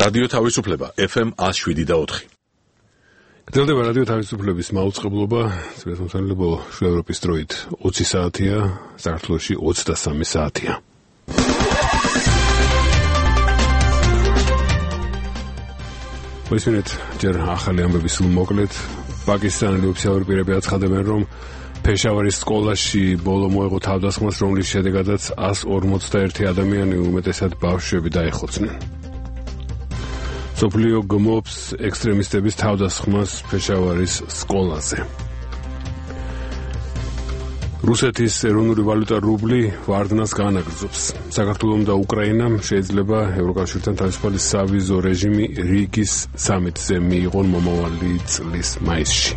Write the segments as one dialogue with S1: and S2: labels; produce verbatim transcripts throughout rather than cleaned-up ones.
S1: რადიო თავისუფლება ეფ ემ one oh seven point four.
S2: გრძელდება რადიო თავისუფლების მაუწყებლობა, სპეციფიკურებო შუა ევროპის დროით ოცი საათია, საქართველოში ოცდასამი საათია. მოისმინეთ ჯერ ახალი ამბების სრულმოკლედ. პაკისტანელი ოფიციალური პირები აცხადებენ, რომ ფეშავარის სკოლაში ბოლო მოეღო თავდასხმას, რომლის შედეგადაც one forty-one ადამიანი, უმეტესად ბავშვები დაეხოცნენ. სოფლიო გმობს ექსტრემისტების თავდასხმას ფეშავარის სკოლაზე. რუსეთის ეროვნული ვალუტა რუბლი ვარდნას განაგრძობს. საქართველომ და უკრაინამ შეიძლება ევროკავშირთან თავისუფალი სავიზო რეჟიმი რიგის სამიტზე მიიღონ მომავალი წლის მაისში.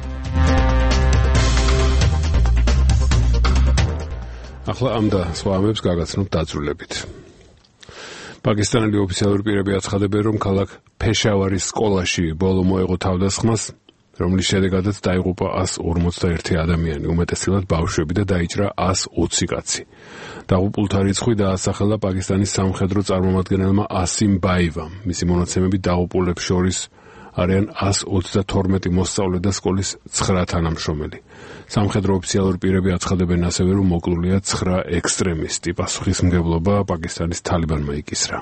S2: ახლა ამ და სხვა ამბებს გაგაცნობთ დაწვრილებით. პაკისტანელი ოფიციალური პირები აცხადებენ, რომ ქალაქ ფეშავარის სკოლაში ბოლო მოეღო თავდასხმას, რომლის შედეგადაც დაიღუპა one forty-one ადამიანი, უმეტესად ბავშვები და დაიჭრა one twenty კაცი. დაღუპულთა რიცხვი დაასახელა პაკისტანის სამხედრო წარმომადგენელმა ასიმ ბაივამ. მისი მონაცემები დაღუპულებს შორის არიან one twenty-two მოსწავლე და სკოლის nine თანამშრომელი. სამხედრო ოფიციალური პირები აცხადებენ ასევე, რომ მოკლულია nine ექსტრემისტი. პასუხისმგებლობა პაკისტანის თალიბანმა იკისრა.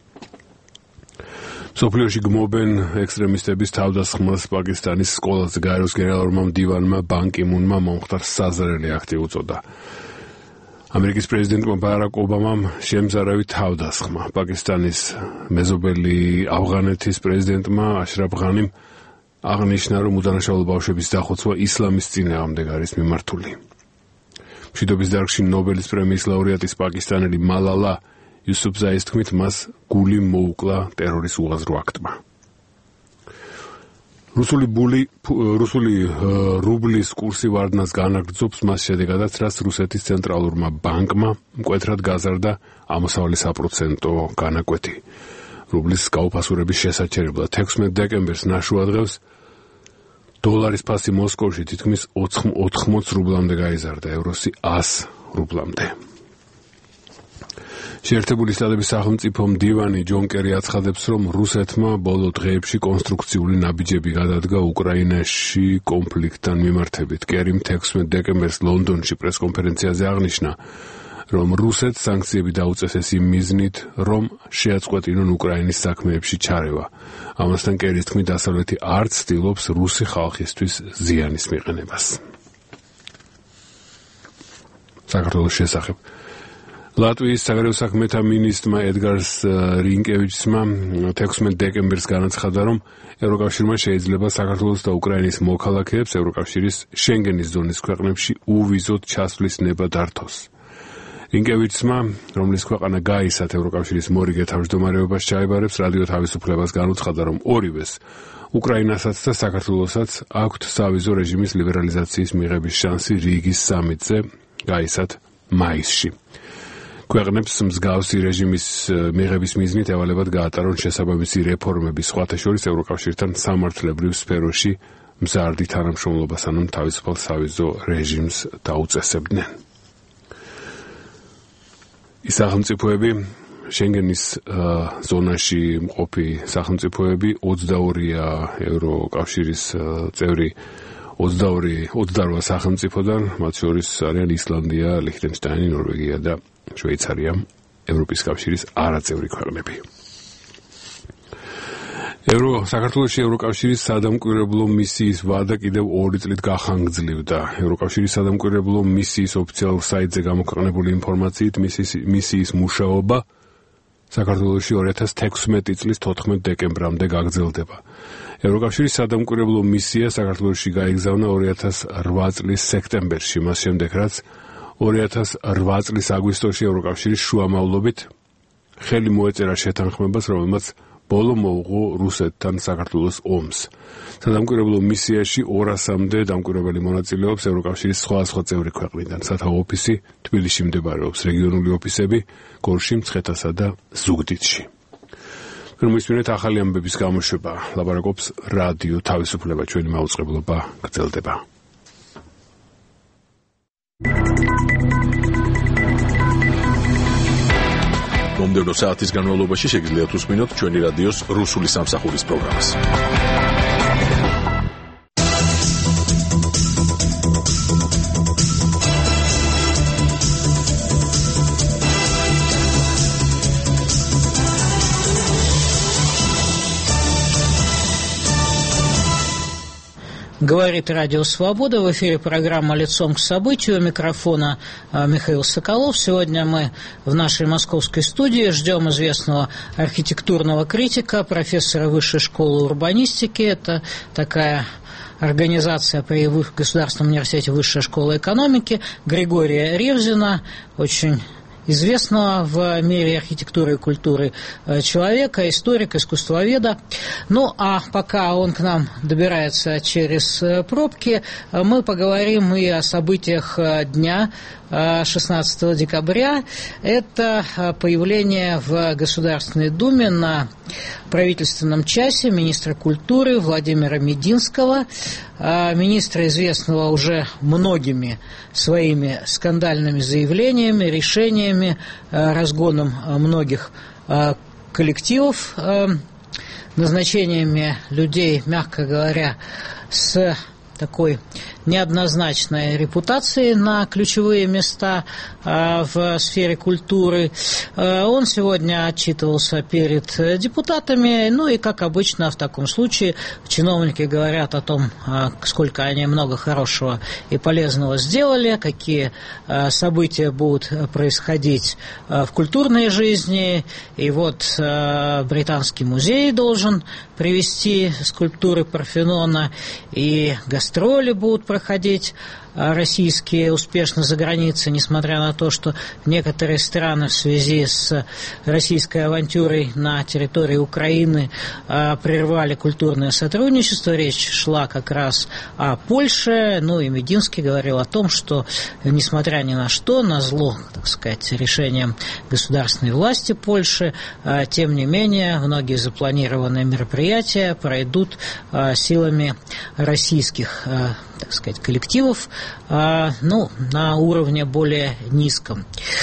S2: სოფლიოში გმობენ ექსტრემისტების თავდასხმას პაკისტანის სკოლაზე. გაეროს გენერალურმა მდივანმა ბან კი მუნმა მომხდარ საზრელი აქტი უწოდა. ამერიკის პრეზიდენტმა ბარაკ ობამამ შემზარავი თავდასხმა. პაკისტანის მეზობელი ავღანეთის პრეზიდენტმა აშრაფ ღანიმ აღნიშნა, რომ უდანაშაულო ბავშვების დახოცვა ისლამის წინააღმდეგ არის მიმართული. მშვიდობის დარგში ნობელის პრემიის ლაურეატის პაკისტანელი მალალა იუსუფზაის თქმით, მას გული მოუკლა ტერორის უაზრო აქტმა. რუსული ბული რუსული რუბლის კურსი ვარდნას განაგრძობს, მას შედეგადაც, რაც რუსეთის ცენტრალურმა ბანკმა მკვეთრად გაზარდა ამოსავალი საპროცენტო განაკვეთი. რუბლის გაუფასურების შესაჩერებლად თექვსმეტ დეკემბერს ნაშუადღებს დოლარის ფასი მოსკოვში თითქმის ოთხმოცი რუბლამდე გაიზარდა, ევროსი one რუბლამდე. შეერთებული შტატების სახელმწიფო მდივანი ჯონ კერი აცხადებს, რომ რუსეთმა ბოლო დღეებში კონსტრუქციული ნაბიჯები გადადგა უკრაინაში კონფლიქტთან მიმართებით. კერიმ თექვსმეტ დეკემბერს ლონდონში პრესკონფერენციაზე აღნიშნა, რომ რუსეთს სანქციები დაუწესეს იმ მიზნით, რომ შეაწყვეტინონ უკრაინის საქმეებში ჩარევა. ამასთან კერის თქმით, დასავლეთი არ ცდილობს რუსი ხალხისთვის ზიანის მიყენებას. საქართველოს შესახებ ლატვიის საგარეო საქმეთა მინისტრმა ედგარს რინკევიჩსმა თექვსმეტ დეკემბერს განაცხადა, რომ ევროკავშირმა შეიძლება საქართველოს და უკრაინის მოქალაქეებს ევროკავშირის შენგენის ზონის ქვეყნებში უვიზოდ ჩასვლის ნება დართოს. რინკევიჩსმა, რომლის ქვეყანა გაისათ ევროკავშირის მორიგე თავმჯდომარეობას ჩაებარებს, რადიო თავისუფლებას განუცხადა, რომ ორივეს, უკრაინასაც და საქართველოსაც აქვთ სავიზო რეჟიმის ლიბერალიზაციის მიღების შანსი რიგის სამიტზე გაისათ მაისში. ქვეყნებს მსგავსი რეჟიმის მიღების მიზნით ევალებათ გაატარონ შესაბამისი რეფორმები, სხვათა შორის ევროკავშირთან სამართლებრივ სფეროში მზარდი თანამშრომლობას, ანუ თავისუფალ სავიზო რეჟიმს დაუწესებდნენ. ის სახელმწიფოები, შენგენის ზონაში მყოფი სახელმწიფოები ოცდაორია ევროკავშირის წევრი ოცდაორ სახელმწიფოდან, მათ შორის არიან ისლანდია, ლიხტენშტაინი, ნორვეგია და შვეიცარია, ევროპის კავშირის არაწევრი ქვეყნები. ევრო საქართველოში ევროკავშირის სადამკვირვებლო მისიის ვადა კიდევ ორი წლით გახანგრძლივდა. ევროკავშირის სადამკვირვებლო მისიის ოფიციალურ საიტზე გამოქვეყნებული ინფორმაციით, მისიის მუშაობა საქართველოში ორი ათას თექვსმეტი წლის თოთხმეტ დეკემბრამდე გაგრძელდება. ევროკავშირის სადამკვირვებლო მისია საქართველოში გაიგზავნა ორი ათას რვა წლის სექტემბერში, მას შემდეგ რაც ორი ათას რვა წლის აგვისტოში ევროკავშირის შუამავლობით ხელი მოეწერა შეთანხმებას, რომელმაც ბოლო მოუღო რუსეთთან საქართველოს ომს. სადამკვირვებლო მისიაში ორასამდე დამკვირვებელი მონაწილეობს ევროკავშირის სხვადასხვა წევრი ქვეყნიდან. სათავო ოფისი თბილისში მდებარეობს, რეგიონული ოფისები გორში, მცხეთასა და ზუგდიდში. მოისმინეთ ახალი ამბების გამოშვება. ლაპარაკობს რადიო თავისუფლება, ჩვენი მაუწყებლობა გრძელდება.
S1: მომდევნო საათის განმავლობაში შეგიძლიათ უსმინოთ ჩვენი რადიოს რუსული სამსახურის პროგრამას.
S3: Говорит Радио Свобода. В эфире программа «Лицом к событию». У микрофона Михаил Соколов. Сегодня мы в нашей московской студии ждем известного архитектурного критика, профессора Высшей школы урбанистики. Это такая организация при Государственном университете Высшей школы экономики, Григория Ревзина, очень известного в мире архитектуры и культуры человека, историка, искусствоведа. Ну, а пока он к нам добирается через пробки, мы поговорим и о событиях дня шестнадцатого декабря. Это появление в Государственной Думе на правительственном часе министра культуры Владимира Мединского, министра, известного уже многими своими скандальными заявлениями, решениями, разгоном многих коллективов, назначениями людей, мягко говоря, с такой неоднозначной репутацией на ключевые места э, в сфере культуры. Э, он сегодня отчитывался перед депутатами, ну и, как обычно, в таком случае чиновники говорят о том, э, сколько они много хорошего и полезного сделали, какие э, события будут происходить э, в культурной жизни. И вот э, Британский музей должен привезти скульптуры Парфенона, и гастроли будут проходить российские успешно за границей, несмотря на то, что некоторые страны в связи с российской авантюрой на территории Украины прервали культурное сотрудничество. Речь шла как раз о Польше. Ну и Мединский говорил о том, что, несмотря ни на что, на зло, так сказать, решением государственной власти Польши, тем не менее, многие запланированные мероприятия пройдут силами российских, так сказать, коллективов, ну, на уровне более низком.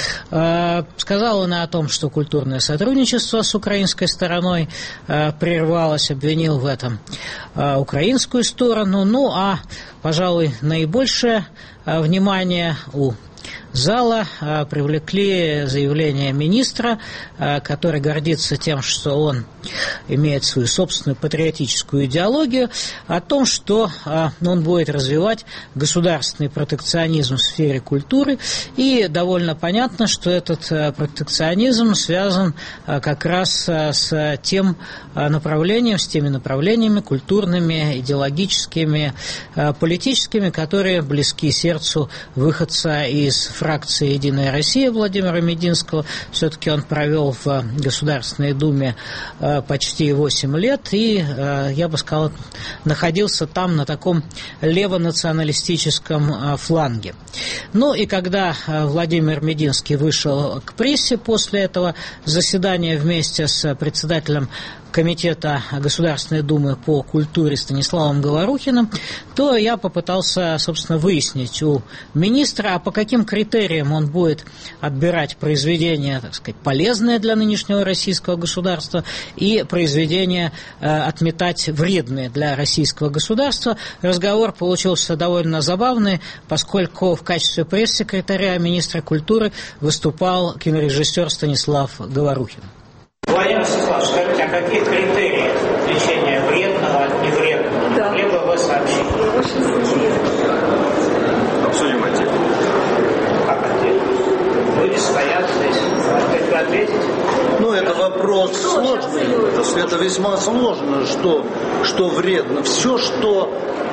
S3: Сказал он о том, что культурное сотрудничество с украинской стороной прервалось, обвинил в этом украинскую сторону. Ну, а, пожалуй, наибольшее внимание у зала привлекли заявления министра, который гордится тем, что он имеет свою собственную патриотическую идеологию, о том, что он будет развивать государственный протекционизм в сфере культуры. И довольно понятно, что этот протекционизм связан как раз с тем направлением, с теми направлениями культурными, идеологическими, политическими, которые близки сердцу выходца из фракции «Единая Россия» Владимира Мединского. Все-таки он провел в Государственной Думе почти восемь лет и, я бы сказал, находился там на таком левонационалистическом фланге. Ну и когда Владимир Мединский вышел к прессе после этого заседания вместе с председателем Комитета Государственной Думы по культуре Станиславом Говорухиным, то я попытался, собственно, выяснить у министра, а по каким критериям он будет отбирать произведения, так сказать, полезные для нынешнего российского государства и произведения э, отметать вредные для российского государства. Разговор получился довольно забавный, поскольку в качестве пресс-секретаря министра культуры выступал кинорежиссер Станислав Говорухин.
S4: Владимир Вячеславович, скажите, а какие критерии отличения вредного от невредного? Да. Могли бы вы сообщить?
S5: Очень интересно.
S6: Обсудим отдельно.
S4: Как отдельно? Люди стоят здесь. Может, вы ответите?
S6: Ну, это вопрос
S5: что
S6: сложный. Это, это весьма сложно, что, что вредно. Все, что,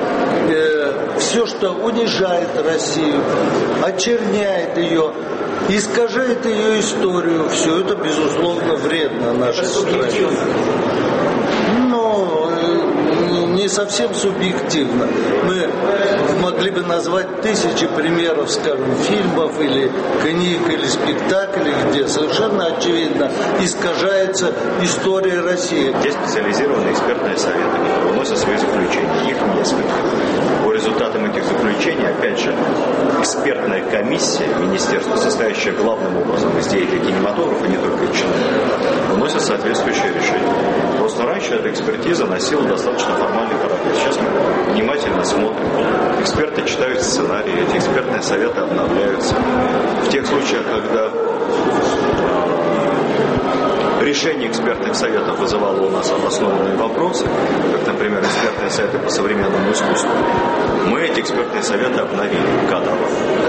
S6: э, все, что унижает Россию, очерняет ее, искажает ее историю, все это, безусловно, вредно нашей стране. Но не совсем субъективно. Мы могли бы назвать тысячи примеров, скажем, фильмов или книг, или спектаклей, где совершенно очевидно искажается история России.
S7: Есть специализированные экспертные советы, которые выносят свои заключения. Их несколько. По результатам этих заключений, опять же, экспертная комиссия министерства, состоящая главным образом из деятелей кинематографа, не только из чиновников, выносит соответствующее решение. Просто раньше эта экспертиза носила достаточно формальный характер. Сейчас мы внимательно смотрим. Эксперты читают сценарии, эти экспертные советы обновляются. В тех случаях, когда решение экспертных советов вызывало у нас обоснованные вопросы, как, например, экспертные советы по современному искусству, мы эти экспертные советы обновили кадрово.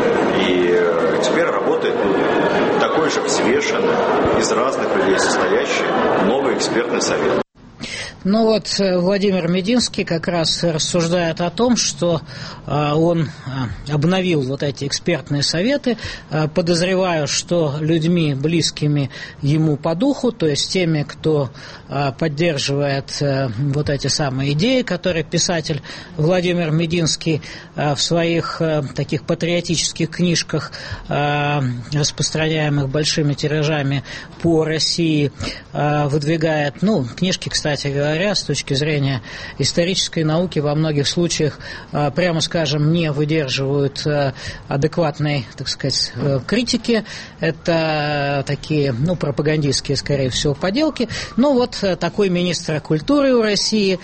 S7: И теперь работает такой же взвешенный, из разных людей состоящий новый экспертный совет.
S3: Ну вот Владимир Мединский как раз рассуждает о том, что э, он э, обновил вот эти экспертные советы. Э, подозреваю, что людьми, близкими ему по духу, то есть теми, кто э, поддерживает э, вот эти самые идеи, которые писатель Владимир Мединский э, в своих э, таких патриотических книжках, э, распространяемых большими тиражами по России, э, выдвигает. Ну, книжки, кстати говоря, с точки зрения исторической науки во многих случаях, прямо скажем, не выдерживают адекватной, так сказать, критики. Это такие, ну, пропагандистские, скорее всего, поделки. Но вот такой министр культуры у России,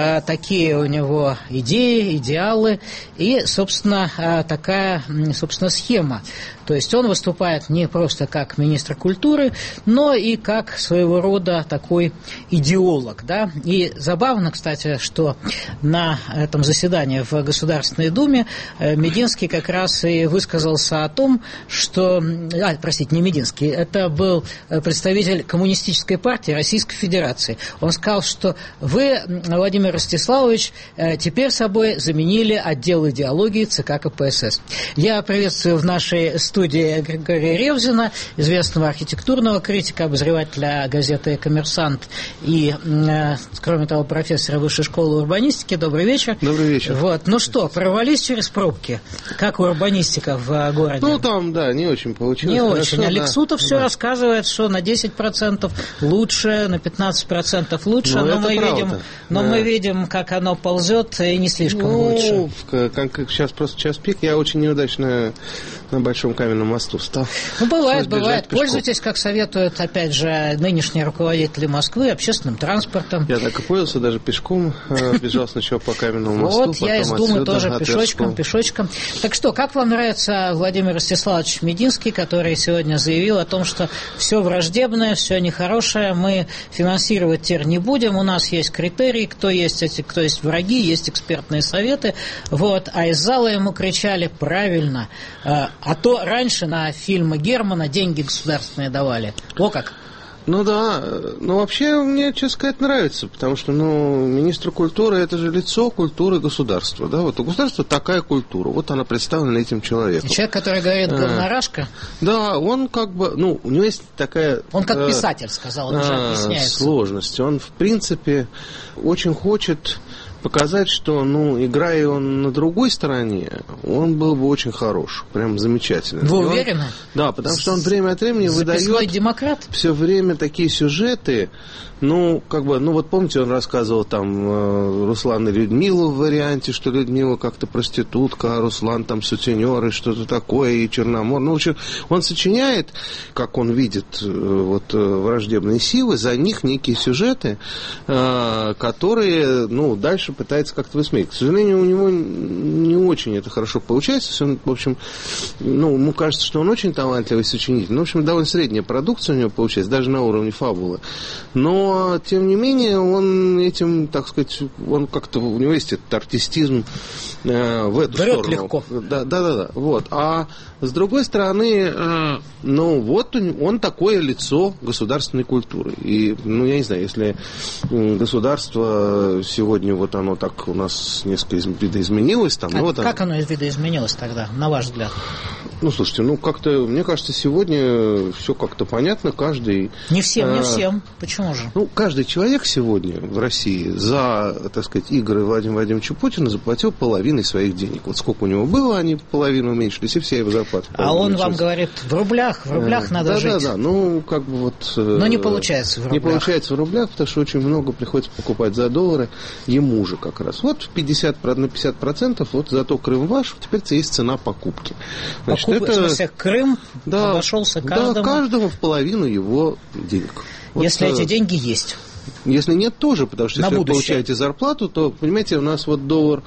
S3: такие у него идеи, идеалы и, собственно, такая, собственно, схема. То есть он выступает не просто как министр культуры, но и как своего рода такой идеолог, да. И забавно, кстати, что на этом заседании в Государственной Думе Мединский как раз и высказался о том, что... А, простите, не Мединский, это был представитель Коммунистической партии Российской Федерации. Он сказал, что вы, Владимир Ростиславович, теперь собой заменили отдел идеологии ЦК КПСС. Я приветствую в нашей студии Григория Ревзина, известного архитектурного критика, обозревателя газеты «Коммерсант» и, кроме того, профессора Высшей школы урбанистики. Добрый вечер.
S8: Добрый вечер.
S3: Вот. Ну что, прорвались через пробки? Как урбанистика в городе?
S8: Ну, там, да, не очень получилось.
S3: Не
S8: хорошо,
S3: очень. Алексутов да, все да. рассказывает, что на десять процентов лучше, на пятнадцать процентов лучше, ну, но, мы видим, но да. мы видим, как оно ползет, и не слишком
S8: ну,
S3: лучше.
S8: Как, сейчас просто час пик, я очень неудачно на Большом каменном мосту стал.
S3: Ну, бывает, бывает. Пользуйтесь, как советуют, опять же, нынешние руководители Москвы, общественным транспортом.
S8: Я так и пользовался, даже пешком бежал сначала по каменному мосту.
S3: Вот, я из Думы тоже пешочком, пешочком. Так что, как вам нравится Владимир Ростиславович Мединский, который сегодня заявил о том, что все враждебное, все нехорошее, мы финансировать теперь не будем, у нас есть критерии, кто есть эти, кто есть враги, есть экспертные советы, вот, а из зала ему кричали правильно, а то раньше на фильмы Германа деньги государственные давали. О как!
S8: Ну да, ну вообще мне, честно сказать, нравится, потому что, ну, министр культуры – это же лицо культуры государства, да, вот у государства такая культура, вот она представлена этим человеком.
S3: Человек, который говорит говнорашка?
S8: Да, он как бы, ну, у него есть такая…
S3: Он как писатель сказал, он же объясняется.
S8: Сложность, он, в принципе, очень хочет… показать, что, ну, играя он на другой стороне, он был бы очень хорош, прям замечательный.
S3: Вы он, уверены?
S8: Да, потому что он время от времени выдает
S3: демократ?
S8: все время такие сюжеты, ну, как бы, ну, вот помните, он рассказывал там Руслан и Людмилу в варианте, что Людмила как-то проститутка, а Руслан там сутенер и что-то такое, и Черномор. Ну, в общем, он сочиняет, как он видит вот враждебные силы, за них некие сюжеты, которые, ну, дальше пытается как-то высмеять. К сожалению, у него не очень это хорошо получается. Он, в общем, ну, ему кажется, что он очень талантливый сочинитель. Ну, в общем, довольно средняя продукция у него получается, даже на уровне фабулы. Но, тем не менее, он этим, так сказать, он как-то, у него есть этот артистизм э, в эту
S3: Берет
S8: сторону.
S3: легко.
S8: Да, да, да, да. Вот. А с другой стороны, э, ну, вот он такое лицо государственной культуры. И, ну, я не знаю, если государство сегодня вот оно так у нас несколько видоизменилось. Там,
S3: а
S8: ну, вот
S3: как
S8: оно...
S3: оно видоизменилось тогда, на ваш взгляд?
S8: Ну, слушайте, ну, как-то, мне кажется, сегодня все как-то понятно, каждый...
S3: Не всем, не
S8: а,
S3: всем. Почему же?
S8: Ну, каждый человек сегодня в России за, так сказать, игры Владимира Владимировича Путина заплатил половиной своих денег. Вот сколько у него было, они половину уменьшились, и вся его зарплата.
S3: А он вам говорит, в рублях, в рублях а, надо
S8: да,
S3: жить.
S8: Да, да, да, ну, как бы вот...
S3: Но не получается в рублях.
S8: Не получается в рублях, потому что очень много приходится покупать за доллары ему же как раз. Вот пятьдесят, на пятьдесят процентов, вот зато Крым ваш, теперь есть цена покупки. Значит,
S3: Покуп...
S8: это...
S3: В смысле, Крым
S8: да,
S3: обошелся каждому...
S8: Да, каждому в половину его денег.
S3: Если
S8: вот,
S3: эти деньги есть.
S8: Если нет, тоже, потому что
S3: на
S8: если
S3: будущее.
S8: Вы получаете зарплату, то, понимаете, у нас вот доллар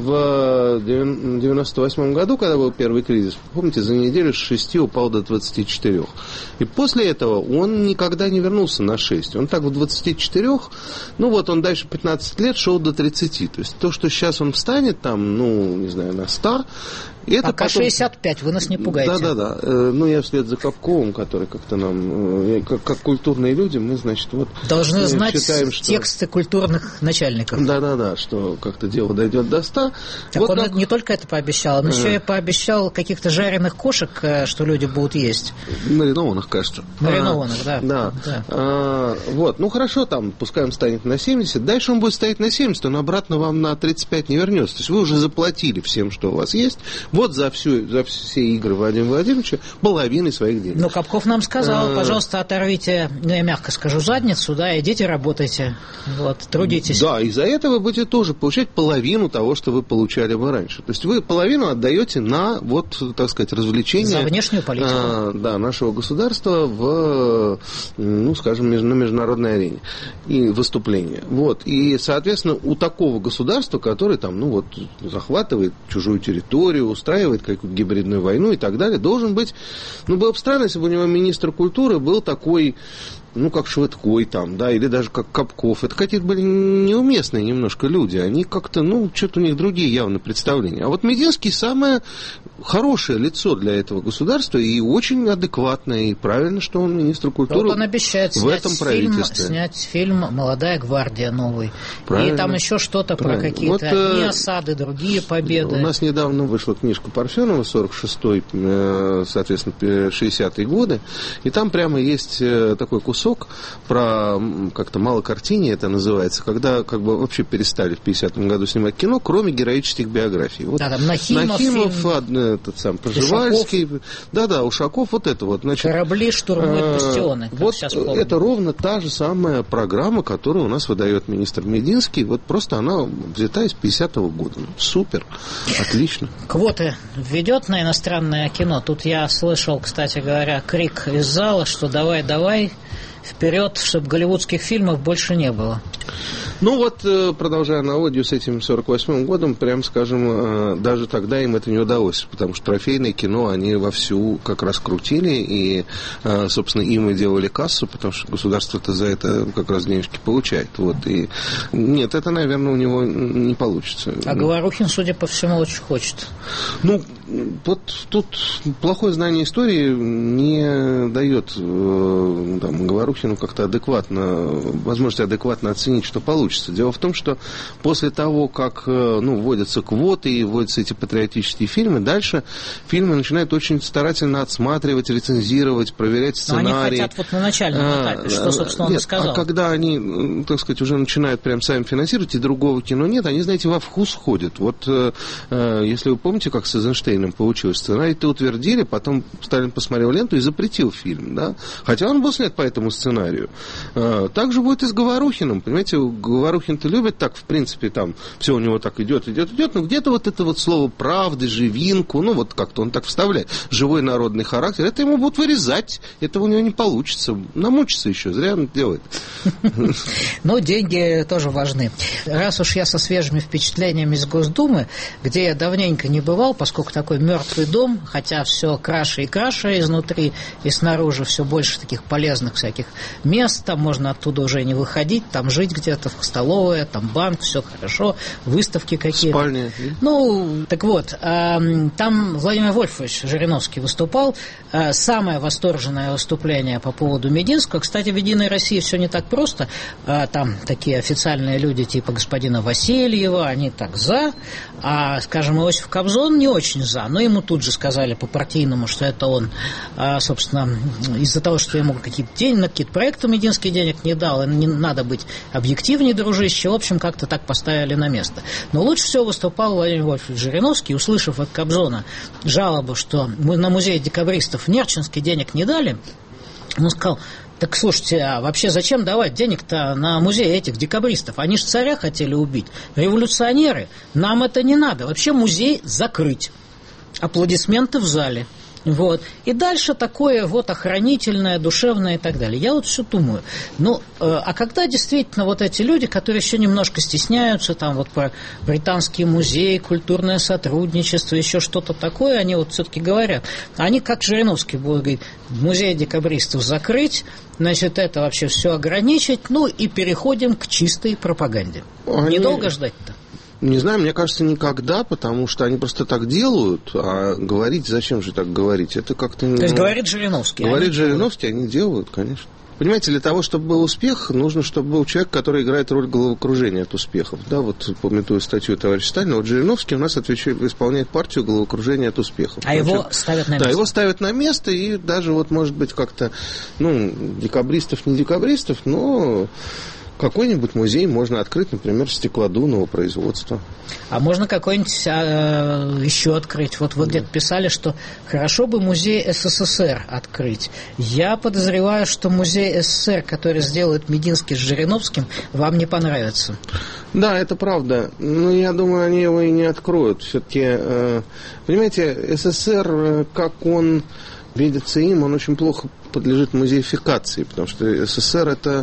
S8: в девяносто восьмом году, когда был первый кризис, помните, за неделю с шести упал до двадцати четырёх. И после этого он никогда не вернулся на шесть. Он так в двадцати четырёх, ну вот он дальше пятнадцать лет шел до тридцати. То есть то, что сейчас он встанет там, ну, не знаю, на сто, и это
S3: пока
S8: потом...
S3: шестьдесят пять, вы нас не пугаете.
S8: Да-да-да. Ну, я вслед за Капковым, который как-то нам, как, как культурные люди, мы, значит, вот...
S3: Должны знать
S8: считаем, что...
S3: тексты культурных начальников.
S8: Да-да-да, что как-то дело дойдет до ста.
S3: Так
S8: вот
S3: он
S8: как...
S3: не только это пообещал, он а. еще и пообещал каких-то жареных кошек, что люди будут есть.
S8: Маринованных, кажется.
S3: Маринованных,
S8: а,
S3: да.
S8: Да.
S3: да.
S8: А, вот, ну хорошо, там, пускай он станет на семьдесят, дальше он будет стоять на семьдесят, он обратно вам на тридцать пять не вернется. То есть вы уже заплатили всем, что у вас есть, вот за всю за все игры Владимира Владимировича половиной своих денег.
S3: Ну, Капков нам сказал, пожалуйста, оторвите, ну, я мягко скажу, задницу, да, идите работайте, вот, трудитесь.
S8: Да, и за это вы будете тоже получать половину того, что вы получали бы раньше. То есть вы половину отдаете на, вот, так сказать, развлечения...
S3: За внешнюю политику.
S8: А, да, нашего государства в, ну, скажем, на международной арене и выступления. Вот, и, соответственно, у такого государства, которое там, ну, вот, захватывает чужую территорию, устраивает какую-то гибридную войну и так далее, должен быть... Ну, было бы странно, если бы у него министр культуры был такой... ну, как Швыдкой там, да, или даже как Капков. Это какие-то были неуместные немножко люди. Они как-то, ну, что-то у них другие явно представления. А вот Мединский самое хорошее лицо для этого государства и очень адекватное, и правильно, что он министр культуры.
S3: Вот он обещает
S8: в
S3: снять
S8: этом
S3: фильм,
S8: правительстве. снять
S3: фильм «Молодая гвардия» новый.
S8: Правильно.
S3: И там еще что-то правильно. Про какие-то вот, одни осады, другие победы.
S8: У нас недавно вышла книжка Парфенова, сорок шестой, соответственно, шестидесятые годы, и там прямо есть такой кусок про, как-то малокартине это называется, когда как бы вообще перестали в пятидесятом году снимать кино, кроме героических биографий. Вот
S3: да, там Нахимов,
S8: Нахимов фильм, этот сам Пржевальский, да-да, Ушаков, вот это вот. Значит,
S3: корабли штурмуют бастионы.
S8: Вот это ровно та же самая программа, которую у нас выдает министр Мединский, вот просто она взята из пятидесятого года. Ну, супер, отлично.
S3: Квоты введет на иностранное кино. Тут я слышал, кстати говоря, крик из зала, что давай-давай, вперед, чтобы голливудских фильмов больше не было.
S8: Ну вот, продолжая аналогию с этим сорок восьмым годом, прям скажем, даже тогда им это не удалось, потому что трофейное кино они вовсю как раз крутили, и, собственно, им и делали кассу, потому что государство-то за это как раз денежки получает. Вот, и нет, это, наверное, у него не получится.
S3: А Говорухин, судя по всему, очень хочет.
S8: Ну, вот тут плохое знание истории не дает там, Говорухину как-то адекватно, возможности адекватно оценить, что получится. Дело в том, что после того, как ну, вводятся квоты и вводятся эти патриотические фильмы, дальше фильмы начинают очень старательно отсматривать, рецензировать, проверять сценарий.
S3: Но они хотят вот на начальном этапе, что, собственно, он и сказал.
S8: А когда они, так сказать, уже начинают прям сами финансировать, и другого кино нет, они, знаете, во вкус ходят. Вот если вы помните, как с Эйзенштейном получилось, сценарий-то утвердили, потом Сталин посмотрел ленту и запретил фильм, да? Хотя он был снят по этому сценарию. Так же будет и с Говорухиным, понимаете, Говорухин-то любит так, в принципе, там, все у него так идет, идет, идет, но где-то вот это вот слово правды, живинку, ну, вот как-то он так вставляет, живой народный характер, это ему будут вырезать, этого у него не получится, намучится еще, зря он делает.
S3: Ну, деньги тоже важны. Раз уж я со свежими впечатлениями из Госдумы, где я давненько не бывал, поскольку такой мертвый дом, хотя все краше и краше изнутри и снаружи все больше таких полезных всяких мест, там можно оттуда уже не выходить, там жить где-то в столовая, там банк, все хорошо, выставки какие-то.
S8: Спальня.
S3: Ну, так вот, там Владимир Вольфович Жириновский выступал. Самое восторженное выступление по поводу Мединского. Кстати, в «Единой России» все не так просто. Там такие официальные люди типа господина Васильева, они так за, а, скажем, Иосиф Кобзон не очень за. Но ему тут же сказали по-партийному, что это он, собственно, из-за того, что ему какие-то деньги, на какие-то проекты Мединский денег не дал, и не надо быть объективнее, дружище. В общем, как-то так поставили на место. Но лучше всего выступал Владимир Вольфович Жириновский, услышав от Кобзона жалобу, что мы на музей декабристов Нерчинский денег не дали. Он сказал: так слушайте, а вообще зачем давать денег-то на музей этих декабристов? Они же царя хотели убить. Революционеры. Нам это не надо. Вообще музей закрыть. Аплодисменты в зале. Вот. И дальше такое вот охранительное, душевное и так далее. Я вот все думаю, ну, э, а когда действительно вот эти люди, которые еще немножко стесняются, там вот про британский музей, культурное сотрудничество, еще что-то такое, они вот все-таки говорят, они как Жириновский будут говорить: музей декабристов закрыть, значит, это вообще все ограничить, ну и переходим к чистой пропаганде. Они... Недолго ждать-то?
S8: Не знаю, мне кажется, никогда, потому что они просто так делают, а говорить, зачем же так говорить? Это как-то...
S3: То есть говорит Жириновский.
S8: Говорит Жириновский, они делают, конечно. Понимаете, для того, чтобы был успех, нужно, чтобы был человек, который играет роль головокружения от успехов. Да, вот, помню статью товарища Сталина, вот Жириновский у нас отвечает, исполняет партию головокружения от успехов.
S3: А Значит, его ставят на место?
S8: Да, его ставят на место, и даже вот, может быть, как-то, ну, декабристов, не декабристов, но... Какой-нибудь музей можно открыть, например, стеклодувного производства.
S3: А можно какой-нибудь а, еще открыть? Вот вы да. где-то писали, что хорошо бы музей СССР открыть. Я подозреваю, что музей СССР, который сделает Мединский с Жириновским, вам не понравится.
S8: Да, это правда. Но я думаю, они его и не откроют. Все-таки, э, понимаете, СССР, как он видится им, он очень плохо подлежит музеификации, потому что СССР это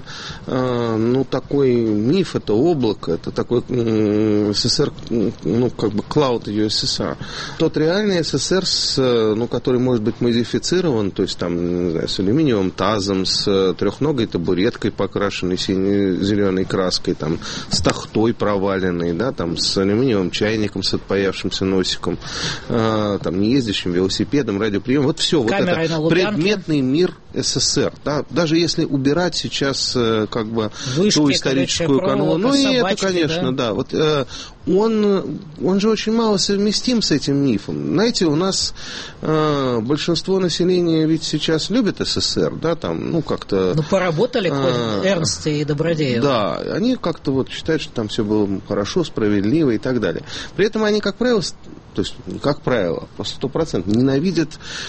S8: э, ну, такой миф, это облако, это такой э, СССР, ну, как бы клауд ю эс эс ар. Тот реальный СССР, с, ну, который может быть музеифицирован, то есть там, не знаю, с алюминиевым тазом, с трехногой табуреткой, покрашенной сине-зеленой краской, там, с тахтой проваленной, да, там, с алюминиевым чайником, с отпаявшимся носиком, э, там, неездящим велосипедом, радиоприемом. Вот все, вот это предметный мир СССР, да, даже если убирать сейчас как бы
S3: вышки,
S8: ту историческую канву, ну и это, конечно, да, да вот э, он, он же очень мало совместим с этим мифом. Знаете, у нас э, большинство населения ведь сейчас любит СССР, да, там, ну как-то.
S3: Ну поработали э, Эрнст и Добродеев.
S8: Да, они как-то вот считают, что там все было хорошо, справедливо и так далее. При этом они, как правило, то есть, как правило, просто сто процентов ненавидят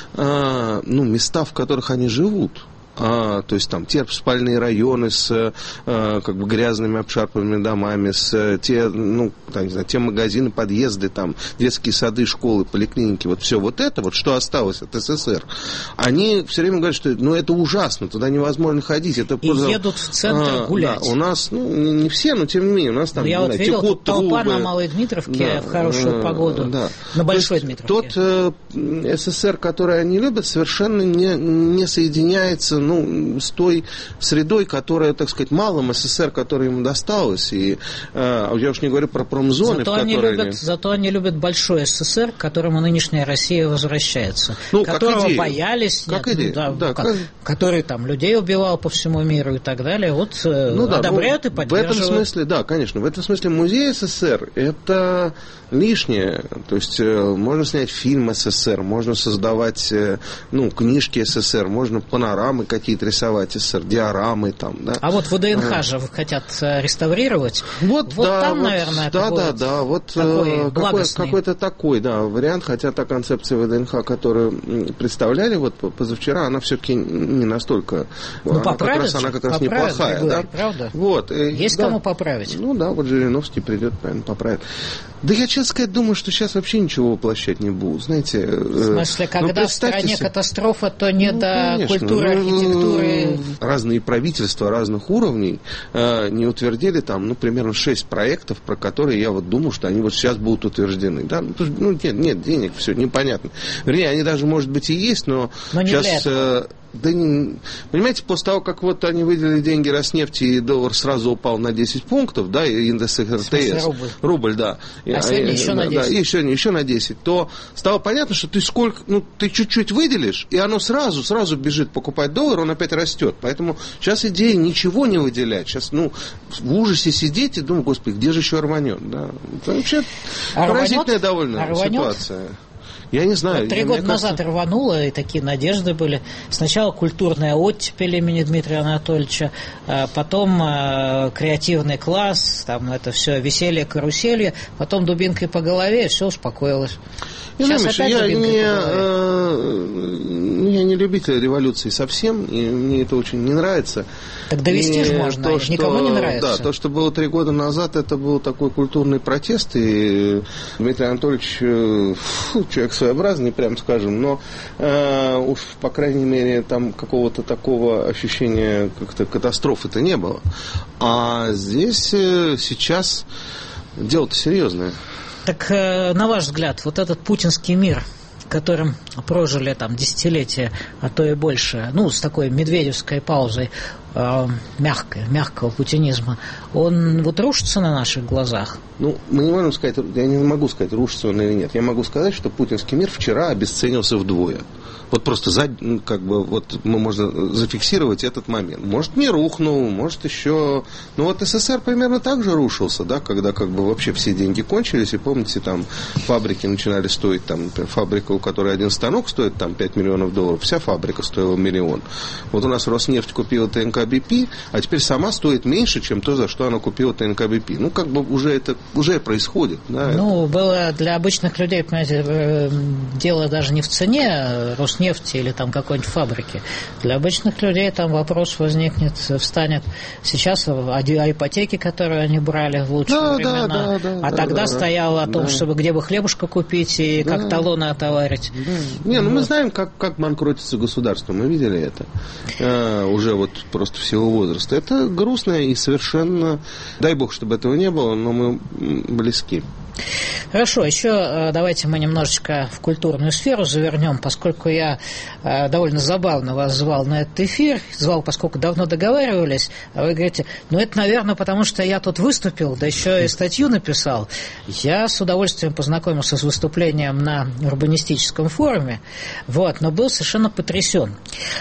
S8: э, ну, места, в которых они живут. А, то есть там те спальные районы с а, как бы грязными обшарпанными домами, с те, ну, там, не знаю, те магазины, подъезды, там, детские сады, школы, поликлиники, вот все вот это, вот что осталось от СССР, они все время говорят, что ну, это ужасно, туда невозможно ходить. Это
S3: и поза... едут в центр а, гулять.
S8: Да, у нас, ну, не, не все, но тем не менее, у нас там,
S3: ну, я
S8: не
S3: вот
S8: знаю,
S3: видел,
S8: текут
S3: толпа
S8: трубы.
S3: На Малой Дмитровке, да, в хорошую погоду,
S8: да.
S3: На Большой то Дмитровке.
S8: Тот э, СССР, который они любят, совершенно не, не соединяется, ну, с той средой, которая, так сказать, малым СССР, который ему досталось. И э, я уж не говорю про промзоны,
S3: зато
S8: в
S3: они
S8: которые...
S3: Любят, зато они любят большой СССР, к которому нынешняя Россия возвращается.
S8: Ну,
S3: которого боялись,
S8: как
S3: нет,
S8: идея.
S3: Ну, да,
S8: Да,
S3: как,
S8: как...
S3: который там людей убивал по всему миру и так далее. Вот ну, да, одобряют
S8: ну,
S3: и поддерживают.
S8: В этом смысле, да, конечно. В этом смысле музей СССР это лишнее. То есть можно снять фильм СССР, можно создавать ну, книжки СССР, можно панорамы какие-то рисовать СССР, диорамы там, да.
S3: А вот ВДНХ а. же хотят реставрировать.
S8: Вот,
S3: вот
S8: да,
S3: там,
S8: вот,
S3: наверное,
S8: да,
S3: это
S8: да, да, вот
S3: такой
S8: какой, какой-то такой, да, вариант, хотя та концепция ВДНХ, которую представляли вот позавчера, она все-таки не настолько.
S3: Ну,
S8: она
S3: поправят,
S8: как раз, она как раз неплохая,
S3: Григорий,
S8: да.
S3: Правда?
S8: Вот,
S3: есть
S8: да.
S3: кому поправить.
S8: Ну да, вот Жириновский придет, правильно, поправит. Да я, честно сказать, думаю, что сейчас вообще ничего воплощать не буду, знаете.
S3: В смысле, когда ну, в стране себе... катастрофа, то не ну, до
S8: конечно,
S3: культуры,
S8: ну,
S3: архитектуры.
S8: Разные правительства разных уровней э, не утвердили там, ну, примерно шесть проектов, про которые я вот думаю, что они вот сейчас будут утверждены. Да? Ну, нет, нет денег, все непонятно. Вернее, они даже, может быть, и есть, но,
S3: но
S8: сейчас... Да не, понимаете, после того, как вот они выделили деньги Роснефти, и доллар сразу упал на десять пунктов, да, и индекс эр тэ эс.
S3: Рубль.
S8: Рубль, да.
S3: А сегодня еще на десять.
S8: Да, и сегодня еще на десять. То стало понятно, что ты сколько, ну, ты чуть-чуть выделишь, и оно сразу, сразу бежит покупать доллар, он опять растет. Поэтому сейчас идея ничего не выделять. Сейчас, ну, в ужасе сидеть и думать, господи, где же еще рванет, да. Это вообще
S3: а
S8: поразительная рванет? довольно
S3: а
S8: ситуация. Я не знаю.
S3: Вот три года кажется... назад рвануло, и такие надежды были. Сначала культурная оттепель имени Дмитрия Анатольевича, потом креативный класс, там это все веселье, каруселье, потом дубинкой по голове, и все успокоилось.
S8: Сейчас Миша, опять я, не, э, я не любитель революции совсем, и мне это очень не нравится.
S3: Так довести же можно, то, что, никому не нравится.
S8: Да, то, что было три года назад, это был такой культурный протест, и Дмитрий Анатольевич, фу, человек своеобразный, прям скажем, но э, уж, по крайней мере, там какого-то такого ощущения как-то катастрофы-то не было. А здесь э, сейчас дело-то серьезное.
S3: Так, на ваш взгляд, вот этот путинский мир, которым прожили там десятилетия, а то и больше, ну, с такой медведевской паузой э, мягкой, мягкого путинизма, он вот рушится на наших глазах?
S8: Ну, мы не можем сказать, я не могу сказать, рушится он или нет. Я могу сказать, что путинский мир вчера обесценился вдвое. Вот просто за, как бы, вот мы можем зафиксировать этот момент. Может, не рухнул, может, еще... Ну, вот СССР примерно так же рушился, да, когда как бы вообще все деньги кончились, и помните, там фабрики начинали стоить, там, например, фабрика, у которой один станок стоит там пять миллионов долларов, вся фабрика стоила миллион. Вот у нас Роснефть купила ТНК Би Пи, а теперь сама стоит меньше, чем то, за что она купила ТНК Би Пи. Ну, как бы уже это уже происходит. Да,
S3: ну,
S8: это...
S3: было для обычных людей, понимаете, дело даже не в цене Роснефти или там какой-нибудь фабрики. Для обычных людей там вопрос возникнет, встанет сейчас о ипотеке, которую они брали в лучшие
S8: да,
S3: времена.
S8: Да, да,
S3: а
S8: да,
S3: тогда
S8: да,
S3: стояло о том,
S8: да.
S3: чтобы где бы хлебушка купить и да. как талоны отоварить.
S8: Да. Не, ну мы знаем, как, как банкротится государство. Мы видели это. А, уже вот просто в силу возраста. Это грустно и совершенно... Дай бог, чтобы этого не было, но мы близки.
S3: Хорошо, еще давайте мы немножечко в культурную сферу завернем, поскольку я довольно забавно вас звал на этот эфир, звал, поскольку давно договаривались, а вы говорите, ну это, наверное, потому что я тут выступил, да еще и статью написал. Я с удовольствием познакомился с выступлением на урбанистическом форуме, вот, но был совершенно потрясен.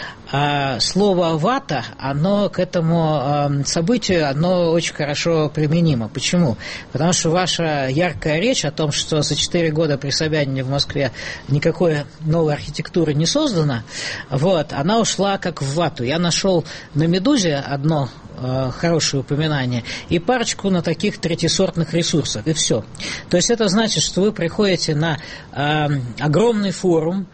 S3: А слово «вата», оно к этому событию, оно очень хорошо применимо. Почему? Потому что ваша яркая речь о том, что за четыре года при Собянине в Москве никакой новой архитектуры не создано, вот, она ушла как в вату. Я нашел на «Медузе» одно э, хорошее упоминание и парочку на таких третьесортных ресурсах, и все. То есть это значит, что вы приходите на э, огромный форум,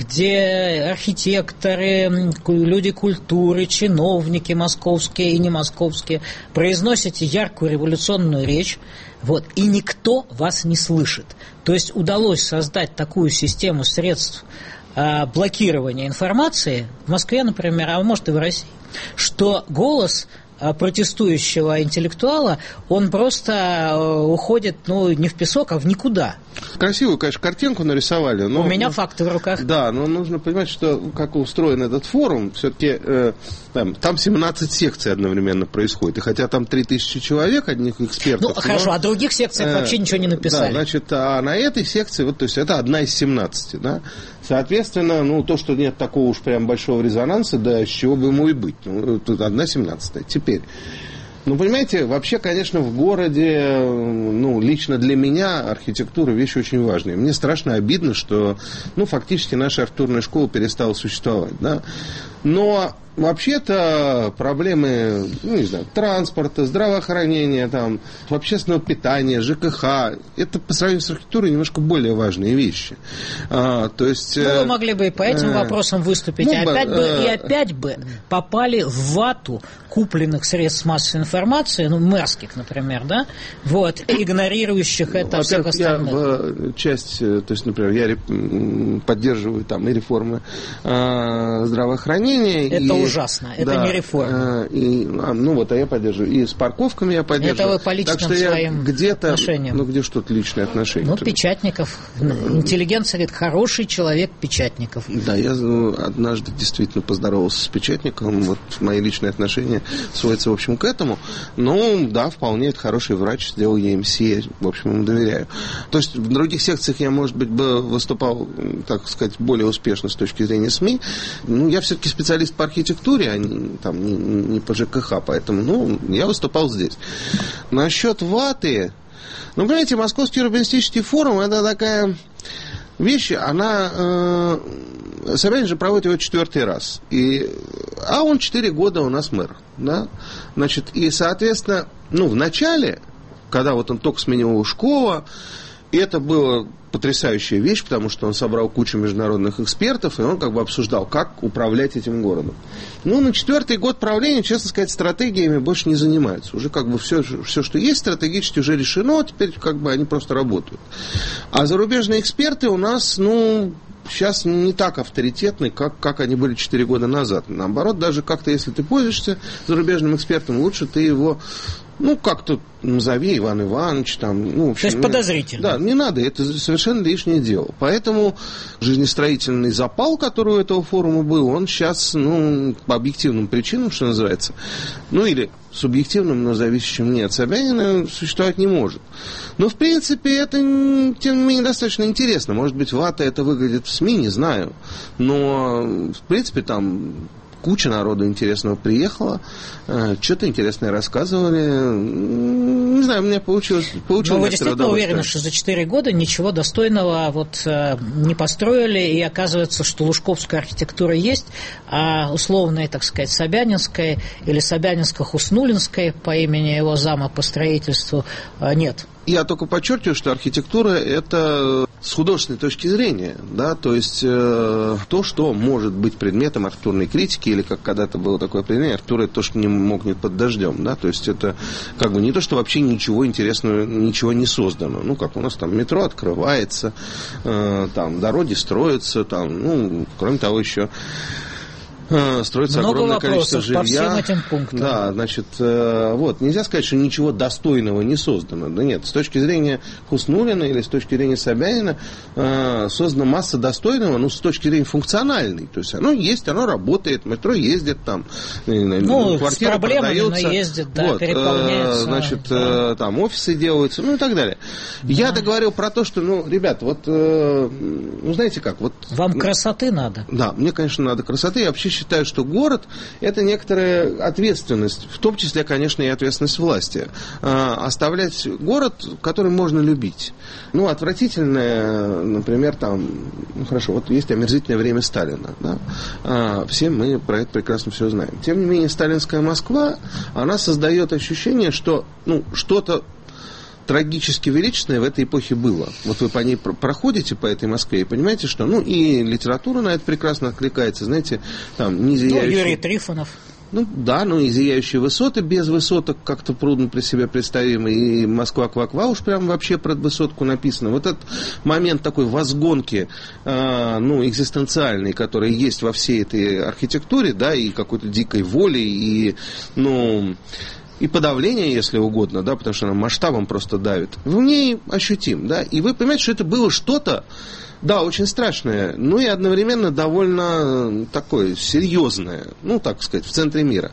S3: где архитекторы, люди культуры, чиновники московские и не московские произносите яркую революционную речь, вот, и никто вас не слышит. То есть удалось создать такую систему средств э, блокирования информации в Москве, например, а может и в России, что голос протестующего интеллектуала, он просто уходит, ну, не в песок, а в никуда.
S8: Красивую, конечно, картинку нарисовали. Но,
S3: У меня
S8: ну,
S3: факты в руках.
S8: Да, но нужно понимать, что как устроен этот форум, все-таки э, там, там семнадцать секций одновременно происходит. И хотя там три тысячи человек, одних экспертов...
S3: Ну, хорошо,
S8: но,
S3: о других секциях э, вообще ничего не написали.
S8: Да, значит, а на этой секции, вот, то есть это одна из семнадцати, да. Соответственно, ну, то, что нет такого уж прям большого резонанса, да, с чего бы ему и быть. Ну, тут одна семнадцатая. Теперь... Ну, понимаете, вообще, конечно, в городе, ну, лично для меня архитектура вещь очень важная. Мне страшно обидно, что, ну, фактически наша архитектурная школа перестала существовать, да. Но вообще-то проблемы, ну, не знаю, транспорта, здравоохранения, там, общественного питания, ЖКХ, это по сравнению с архитектурой немножко более важные вещи. А, то есть...
S3: Ну, вы могли бы и по этим э, вопросам выступить, ну, и, опять э, бы, э, и опять бы попали в вату купленных средств массовой информации, ну, мэрских, например, да, вот, игнорирующих это
S8: ну,
S3: всех остальных.
S8: Я в часть, то есть, например, я поддерживаю там и реформы э, здравоохранения,
S3: это
S8: и
S3: ужасно, это
S8: да,
S3: не реформа.
S8: И, ну вот, а я поддерживаю. И с парковками я поддерживаю.
S3: Это вы по личным
S8: так что
S3: своим
S8: я где-то,
S3: отношениям.
S8: Ну где что-то личные отношения.
S3: Ну, Печатников. Интеллигенция говорит, хороший человек Печатников.
S8: Да, я однажды действительно поздоровался с Печатниковым. Вот мои личные отношения сводятся, в общем, к этому. Ну, да, вполне это хороший врач, сделал и эм си, я, в общем, ему доверяю. То есть в других секциях я, может быть, бы выступал, так сказать, более успешно с точки зрения СМИ. Ну, я все-таки специалист по архитектуре, а не, там, не, не по ЖКХ, поэтому, ну, я выступал здесь. Насчет ваты, ну, понимаете, Московский урбанистический форум, это такая вещь, она... Э, Собянин же проводит его четвертый раз. И, а он четыре года у нас мэр. Да? Значит, и, соответственно, ну, в начале, когда вот он только сменил Ушкова, это было потрясающая вещь, потому что он собрал кучу международных экспертов, и он как бы обсуждал, как управлять этим городом. Ну, на четвертый год правления, честно сказать, стратегиями больше не занимаются. Уже как бы все, все, что есть, стратегически уже решено, теперь как бы они просто работают. А зарубежные эксперты у нас, ну... сейчас не так авторитетны, как, как они были четыре года назад. Наоборот, даже как-то, если ты пользуешься зарубежным экспертом, лучше ты его, ну, как-то назови Иван Иванович, там, ну, в общем...
S3: То есть подозрительно.
S8: Да, не надо, это совершенно лишнее дело. Поэтому жизнестроительный запал, который у этого форума был, он сейчас, ну, по объективным причинам, что называется, ну, или субъективным, но зависящим не от Собянина, существовать не может. Но, в принципе, это, тем не менее, достаточно интересно. Может быть, вата это выглядит в СМИ, не знаю. Но, в принципе, там... куча народу интересного приехала, что-то интересное рассказывали. Не знаю, у меня получилось, получилось.
S3: Но вы действительно уверены, что за четыре года ничего достойного вот не построили, и оказывается, что лужковская архитектура есть, а условная, так сказать, собянинская или собянинско-хуснулинская по имени его зама по строительству нет.
S8: Я только подчеркиваю, что архитектура – это с художественной точки зрения, да, то есть э, то, что может быть предметом архитектурной критики, или как когда-то было такое определение, архитектура – это то, что не мокнет под дождем, да, то есть это как бы не то, что вообще ничего интересного, ничего не создано, ну, как у нас там метро открывается, э, там дороги строятся, там, ну, кроме того, еще... строится
S3: много
S8: огромное количество жилья.
S3: По всем этим пунктам.
S8: Да, значит, э, вот, нельзя сказать, что ничего достойного не создано. Да нет, с точки зрения Хуснуллина или с точки зрения Собянина э, создана масса достойного, ну, с точки зрения функциональной. То есть оно есть, оно работает, метро ездит там,
S3: ну,
S8: квартиры
S3: с проблемами,
S8: продаются.
S3: но ездит, да,
S8: вот,
S3: переполняется.
S8: Э, значит,
S3: да.
S8: э, там офисы делаются, ну и так далее. Да. Я договорил про то, что, ну, ребят, вот, э, ну, знаете как, вот...
S3: Вам красоты надо.
S8: Да, мне, конечно, надо красоты. Я вообще считаю, что город – это некоторая ответственность, в том числе, конечно, и ответственность власти. А, оставлять город, который можно любить. Ну, отвратительное, например, там, ну, хорошо, вот есть омерзительное время Сталина. Да? А, все мы про это прекрасно все знаем. Тем не менее, сталинская Москва, она создает ощущение, что, ну, что-то трагически величественное в этой эпохе было. Вот вы по ней проходите, по этой Москве, и понимаете, что, ну, и литература на это прекрасно откликается, знаете, там, не зияющие...
S3: Ну, Юрий Трифонов.
S8: Ну, да, ну, и зияющие высоты без высоток как-то трудно при себе представим, и Москва-Кваква уж прям вообще про высотку написано. Вот этот момент такой возгонки, э, ну, экзистенциальной, которая есть во всей этой архитектуре, да, и какой-то дикой воли, и, ну... и подавление, если угодно, да, потому что она масштабом просто давит, в ней ощутим, да, и вы понимаете, что это было что-то, да, очень страшное, но и одновременно довольно такое серьезное, ну, так сказать, в центре мира.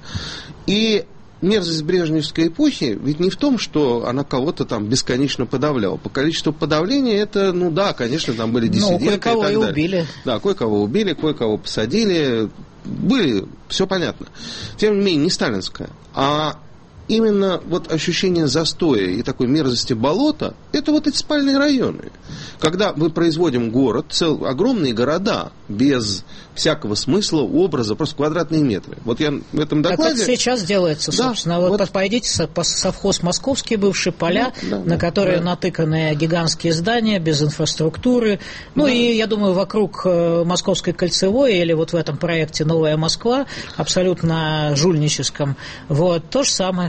S8: И мерзость брежневской эпохи ведь не в том, что она кого-то там бесконечно подавляла. По количеству подавления это, ну да, конечно, там были диссиденты.
S3: Ну, кое-кого
S8: и так
S3: и
S8: далее.
S3: убили.
S8: Да, кое-кого убили, кое-кого посадили. Были, все понятно. Тем не менее, не сталинская, а именно вот ощущение застоя и такой мерзости болота, это вот эти спальные районы. Когда мы производим город, цел, огромные города, без всякого смысла, образа, просто квадратные метры. Вот я в этом докладе...
S3: Так это сейчас делается, собственно. Да, вот, вот пойдите по совхоз московские бывшие поля, да, да, на которые да. натыканы гигантские здания, без инфраструктуры. Ну да. и, я думаю, вокруг Московской кольцевой или вот в этом проекте «Новая Москва», абсолютно жульническом, вот, то же самое.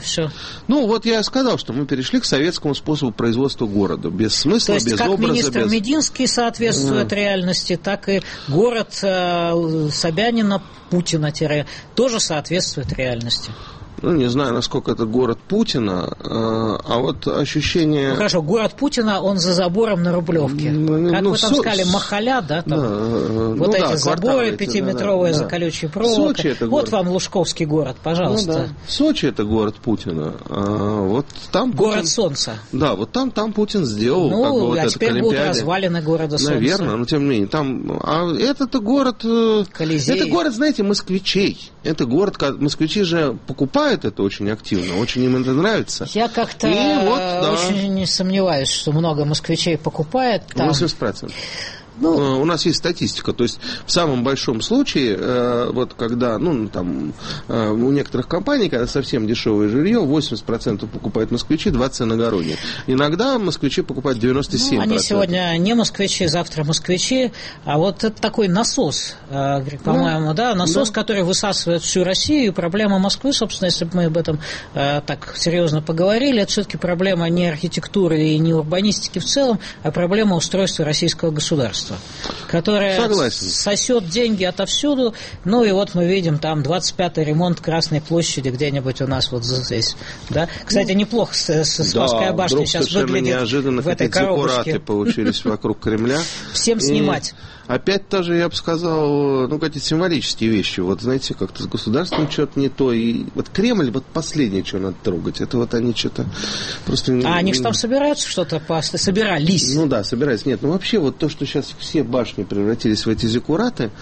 S3: все.
S8: Ну, вот я сказал, что мы перешли к советскому способу производства города. Без смысла, без образа. То есть, как
S3: министр
S8: без...
S3: Мединский соответствует да. реальности, так и город э, Собянина, Путина, тоже соответствует реальности.
S8: Ну, не знаю, насколько это город Путина, а вот ощущение...
S3: Ну, хорошо, город Путина, он за забором на Рублевке. Ну, как ну, вы там со... сказали, Махаля, да? Там, да вот ну, эти да, заборы пятиметровые, да, да, за колючей проволокой. Вот город... вам Лужковский город, пожалуйста. Ну, да.
S8: Сочи – это город Путина. А вот там
S3: город
S8: Путин...
S3: Солнца.
S8: Да, вот там, там Путин сделал.
S3: Ну,
S8: как бы, вот
S3: а
S8: это
S3: теперь будут развалины города Солнца.
S8: Наверное, но тем не менее. Там... А это-то город...
S3: Колизей.
S8: Это город, знаете, москвичей. Это город, москвичи же покупают это очень активно. Очень им это нравится.
S3: Я как-то вот, да. очень не сомневаюсь, что много москвичей покупает там.
S8: восемьдесят процентов. Ну, у нас есть статистика, то есть в самом большом случае, э, вот когда, ну, там, э, у некоторых компаний, когда совсем дешевое жилье, восемьдесят процентов покупают москвичи, двадцать процентов иногородние. Иногда москвичи покупают девяносто семь процентов.
S3: Ну, они сегодня не москвичи, завтра москвичи, а вот это такой насос, э, по-моему, ну, да, насос, да. который высасывает всю Россию, и проблема Москвы, собственно, если бы мы об этом э, так серьезно поговорили, это все-таки проблема не архитектуры и не урбанистики в целом, а проблема устройства российского государства, которая Согласен. сосет деньги отовсюду. Ну и вот мы видим там двадцать пятый ремонт Красной площади где-нибудь у нас вот здесь. Да? Кстати, неплохо Спасская
S8: да,
S3: башня сейчас выглядит
S8: неожиданно
S3: в этой коробочке.
S8: Декораты получились вокруг Кремля.
S3: Всем снимать.
S8: Опять тоже, я бы сказал, ну, какие-то символические вещи. Вот, знаете, как-то с государством что-то не то. И вот Кремль, вот последнее, что надо трогать, это вот они что-то просто...
S3: А они же там собираются что-то, собирались?
S8: Ну да, собираются. Нет, ну вообще вот то, что сейчас все башни превратились в эти зиккураты,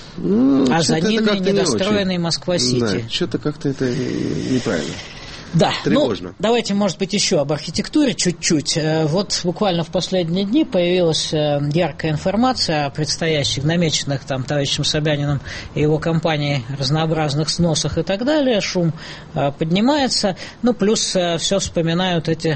S8: ну,
S3: а за ними недостроенный Москва-Сити.
S8: Да, что-то как-то это неправильно.
S3: Да,
S8: тревожно.
S3: Ну, давайте, может быть, еще об архитектуре чуть-чуть. Вот буквально в последние дни появилась яркая информация о предстоящих, намеченных там товарищем Собяниным и его компанией разнообразных сносах и так далее. Шум поднимается. Ну, плюс все вспоминают эти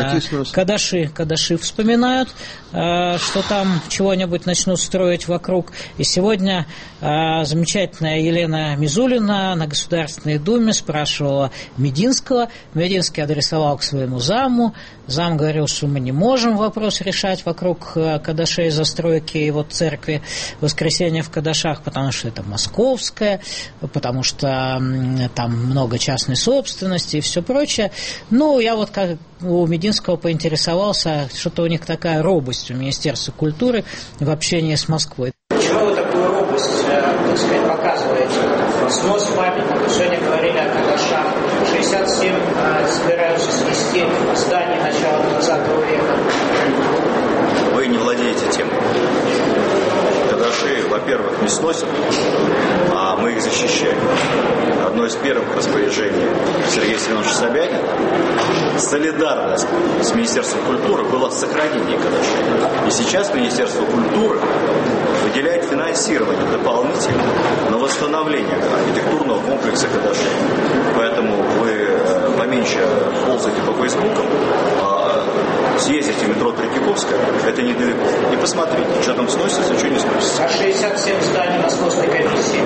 S3: кадаши. Кадаши вспоминают, что там чего-нибудь начнут строить вокруг. И сегодня замечательная Елена Мизулина на Государственной Думе спрашивала Мединского. Мединский адресовал к своему заму. Зам говорил, что мы не можем вопрос решать вокруг кадашей застройки и вот церкви Воскресения в Кадашах, потому что это московская, потому что там много частной собственности и все прочее. Ну, я вот как у Мединского поинтересовался, что-то у них такая робость у Министерства культуры в общении с Москвой.
S4: Почему вы такую робость, так сказать, показываете? Снос памятника, сегодня говорили о Кадашах. шестьдесят семь собираются снести здание начала двадцатого века.
S7: Вы не владеете тем. Кадаши, во-первых, не сносят, а мы их защищаем. Одно из первых распоряжений Сергея Семеновича Собянина, солидарность с Министерством культуры, было сохранение Кадашей. И сейчас Министерство культуры выделяет финансирование дополнительно на восстановление архитектурного комплекса Кадашей. Поэтому вы поменьше ползайте по фейсбукам, а съездите в метро Третьяковская, это недалеко, и посмотрите, что там сносится, что не сносится.
S4: А шестьдесят семь зданий Московской комиссии?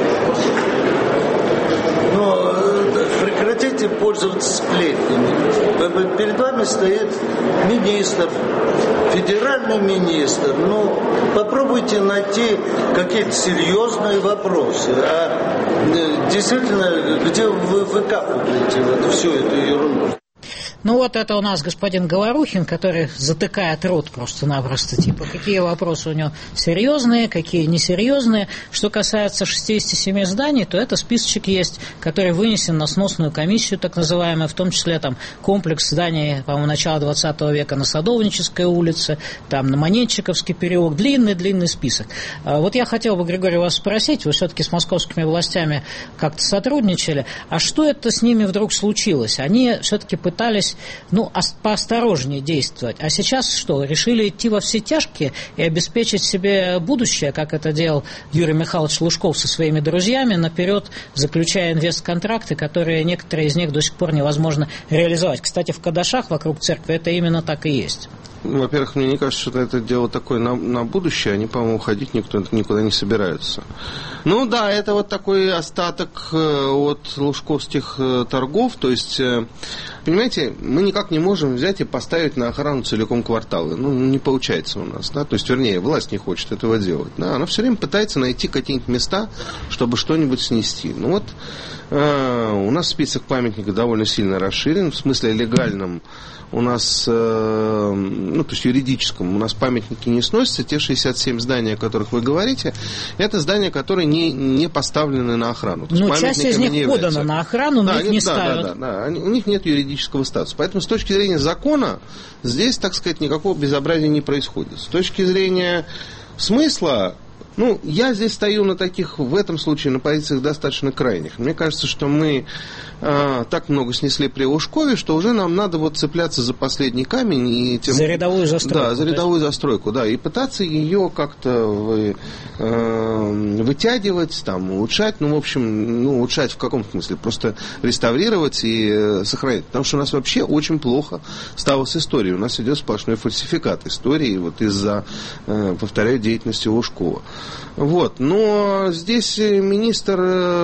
S6: Но прекратите пользоваться сплетнями. Перед вами стоит министр, федеральный министр. Ну, попробуйте найти какие-то серьезные вопросы. А действительно, где вы выкапываете вот всю эту ерунду?
S3: Ну вот это у нас господин Говорухин, который затыкает рот просто-напросто, типа, какие вопросы у него серьезные, какие несерьезные. Что касается шестидесяти семи зданий, то это списочек есть, который вынесен на сносную комиссию, так называемую, в том числе там комплекс зданий, по-моему, начала двадцатого века на Садовнической улице, там на Монетчиковский переулок, длинный-длинный список. Вот я хотел бы, Григорий, вас спросить, вы все-таки с московскими властями как-то сотрудничали, а что это с ними вдруг случилось? Они все-таки пытались, ну, поосторожнее действовать. А сейчас что, решили идти во все тяжкие и обеспечить себе будущее, как это делал Юрий Михайлович Лужков со своими друзьями, наперед заключая инвестконтракты, которые некоторые из них до сих пор невозможно реализовать. Кстати, в Кадашах вокруг церкви это именно так и есть.
S8: Во-первых, мне не кажется, что это дело такое на, на будущее. Они, по-моему, уходить никто, никуда не собираются. Ну да, это вот такой остаток от лужковских торгов. То есть, понимаете, мы никак не можем взять и поставить на охрану целиком кварталы. Ну, не получается у нас. Да? То есть, вернее, власть не хочет этого делать. Да? Она все время пытается найти какие-нибудь места, чтобы что-нибудь снести. Ну вот, э, у нас список памятников довольно сильно расширен. В смысле легальном у нас, э, ну, то есть юридическом, у нас памятники не сносятся. Те шестьдесят семь зданий, о которых вы говорите, это здания, которые не, не поставлены на охрану.
S3: Ну, часть из них подана на охрану, но
S8: да,
S3: их не
S8: да,
S3: ставят.
S8: Да, да, да. Они, у них нет юридического статуса. Поэтому с точки зрения закона здесь, так сказать, никакого безобразия не происходит. С точки зрения смысла, ну, я здесь стою на таких, в этом случае, на позициях достаточно крайних. Мне кажется, что мы э, так много снесли при Лужкове, что уже нам надо вот цепляться за последний камень. И тем...
S3: За рядовую застройку.
S8: Да, за рядовую есть... застройку, да, и пытаться ее как-то вы, э, вытягивать, там, улучшать, ну, в общем, ну, улучшать в каком смысле? Просто реставрировать и э, сохранять. Потому что у нас вообще очень плохо стало с историей. У нас идет сплошной фальсификат истории вот из-за, э, повторяю, деятельности Лужкова. Вот, но здесь министр,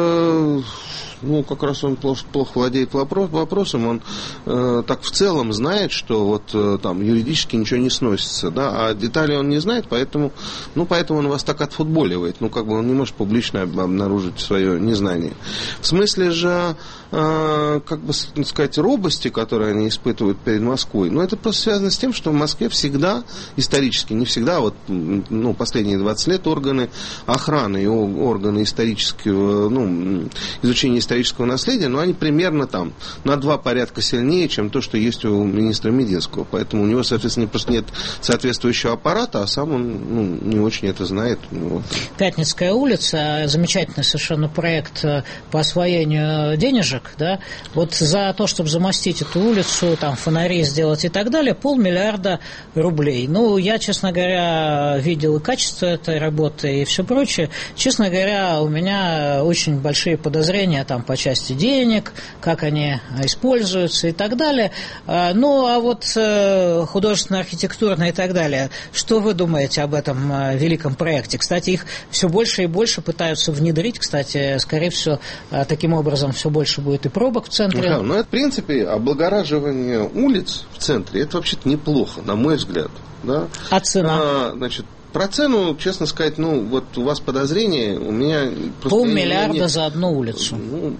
S8: ну, как раз он плохо, плохо владеет вопрос, вопросом, он э, так в целом знает, что вот э, там юридически ничего не сносится, да, а детали он не знает, поэтому, ну, поэтому он вас так отфутболивает, ну, как бы он не может публично обнаружить свое незнание. В смысле же, э, как бы сказать, робости, которые они испытывают перед Москвой, ну, это просто связано с тем, что в Москве всегда, исторически, не всегда, вот, ну, последние двадцать лет органы охраны и органы исторического, ну, изучения исторического наследия, но они примерно там на два порядка сильнее, чем то, что есть у министра Мединского. Поэтому у него, соответственно, просто нет соответствующего аппарата, а сам он, ну, не очень это знает. Ну,
S3: Пятницкая улица, замечательный совершенно проект по освоению денежек, да, вот за то, чтобы замостить эту улицу, там, фонари сделать и так далее, полмиллиарда рублей. Ну, я, честно говоря, видел и качество этой работы, и все прочее. Честно говоря, у меня очень большие подозрения там по части денег, как они используются и так далее. Ну, а вот художественно-архитектурно и так далее. Что вы думаете об этом великом проекте? Кстати, их все больше и больше пытаются внедрить. Кстати, скорее всего, таким образом все больше будет и пробок в центре.
S8: Да, ну, это, в принципе, облагораживание улиц в центре, это вообще-то неплохо, на мой взгляд. Да?
S3: А цена?
S8: А, значит, про цену, честно сказать, ну, вот у вас подозрения, у меня...
S3: Полмиллиарда не... за одну улицу. Ну,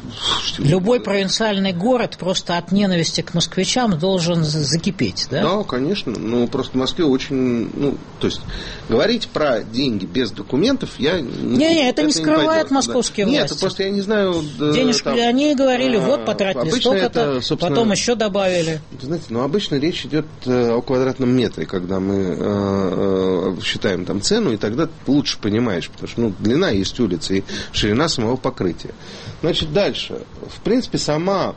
S3: любой провинциальный город просто от ненависти к москвичам должен закипеть, да?
S8: Да, конечно. Ну, просто в Москве очень... Ну, то есть, говорить про деньги без документов я...
S3: Не-не, это, это не скрывает не московские
S8: да.
S3: власти.
S8: Нет, просто я не знаю...
S3: Денежки там, они говорили, а, вот, потратили столько-то,
S8: собственно,
S3: потом еще добавили.
S8: Знаете, ну, обычно речь идет о квадратном метре, когда мы... Э, э, считаем там цену, и тогда лучше понимаешь, потому что, ну, длина есть улица и ширина самого покрытия. Значит, дальше. В принципе, сама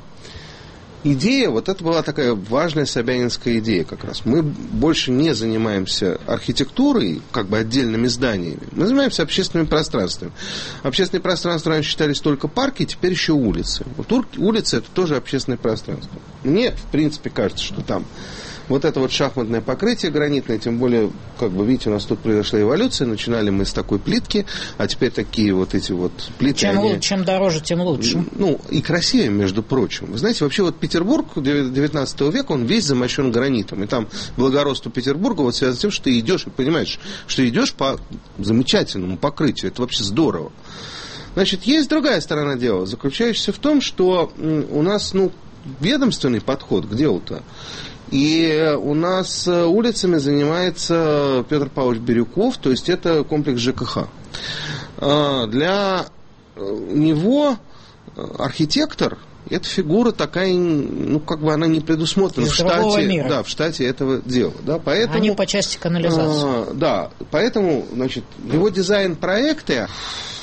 S8: идея, вот это была такая важная собянинская идея как раз. Мы больше не занимаемся архитектурой, как бы отдельными зданиями. Мы занимаемся общественными пространствами. Общественные пространства раньше считались только парки, теперь еще улицы. Вот улицы — это тоже общественное пространство. Мне, в принципе, кажется, что там вот это вот шахматное покрытие гранитное, тем более, как бы, видите, у нас тут произошла эволюция, начинали мы с такой плитки, а теперь такие вот эти вот плиты.
S3: Чем,
S8: они,
S3: чем дороже, тем лучше.
S8: Ну, и красивее, между прочим. Вы знаете, вообще вот Петербург девятнадцатого века, он весь замощен гранитом. И там благородство Петербурга вот связано с тем, что ты идешь и понимаешь, что идешь по замечательному покрытию. Это вообще здорово. Значит, есть другая сторона дела, заключающаяся в том, что у нас, ну, ведомственный подход к делу-то. И у нас улицами занимается Петр Павлович Бирюков, то есть это комплекс ЖКХ. Для него архитектор – это фигура такая, ну, как бы она не предусмотрена в штате, да, в штате этого дела. Да, поэтому,
S3: они по части канализации.
S8: А, да, поэтому, значит, его дизайн-проекты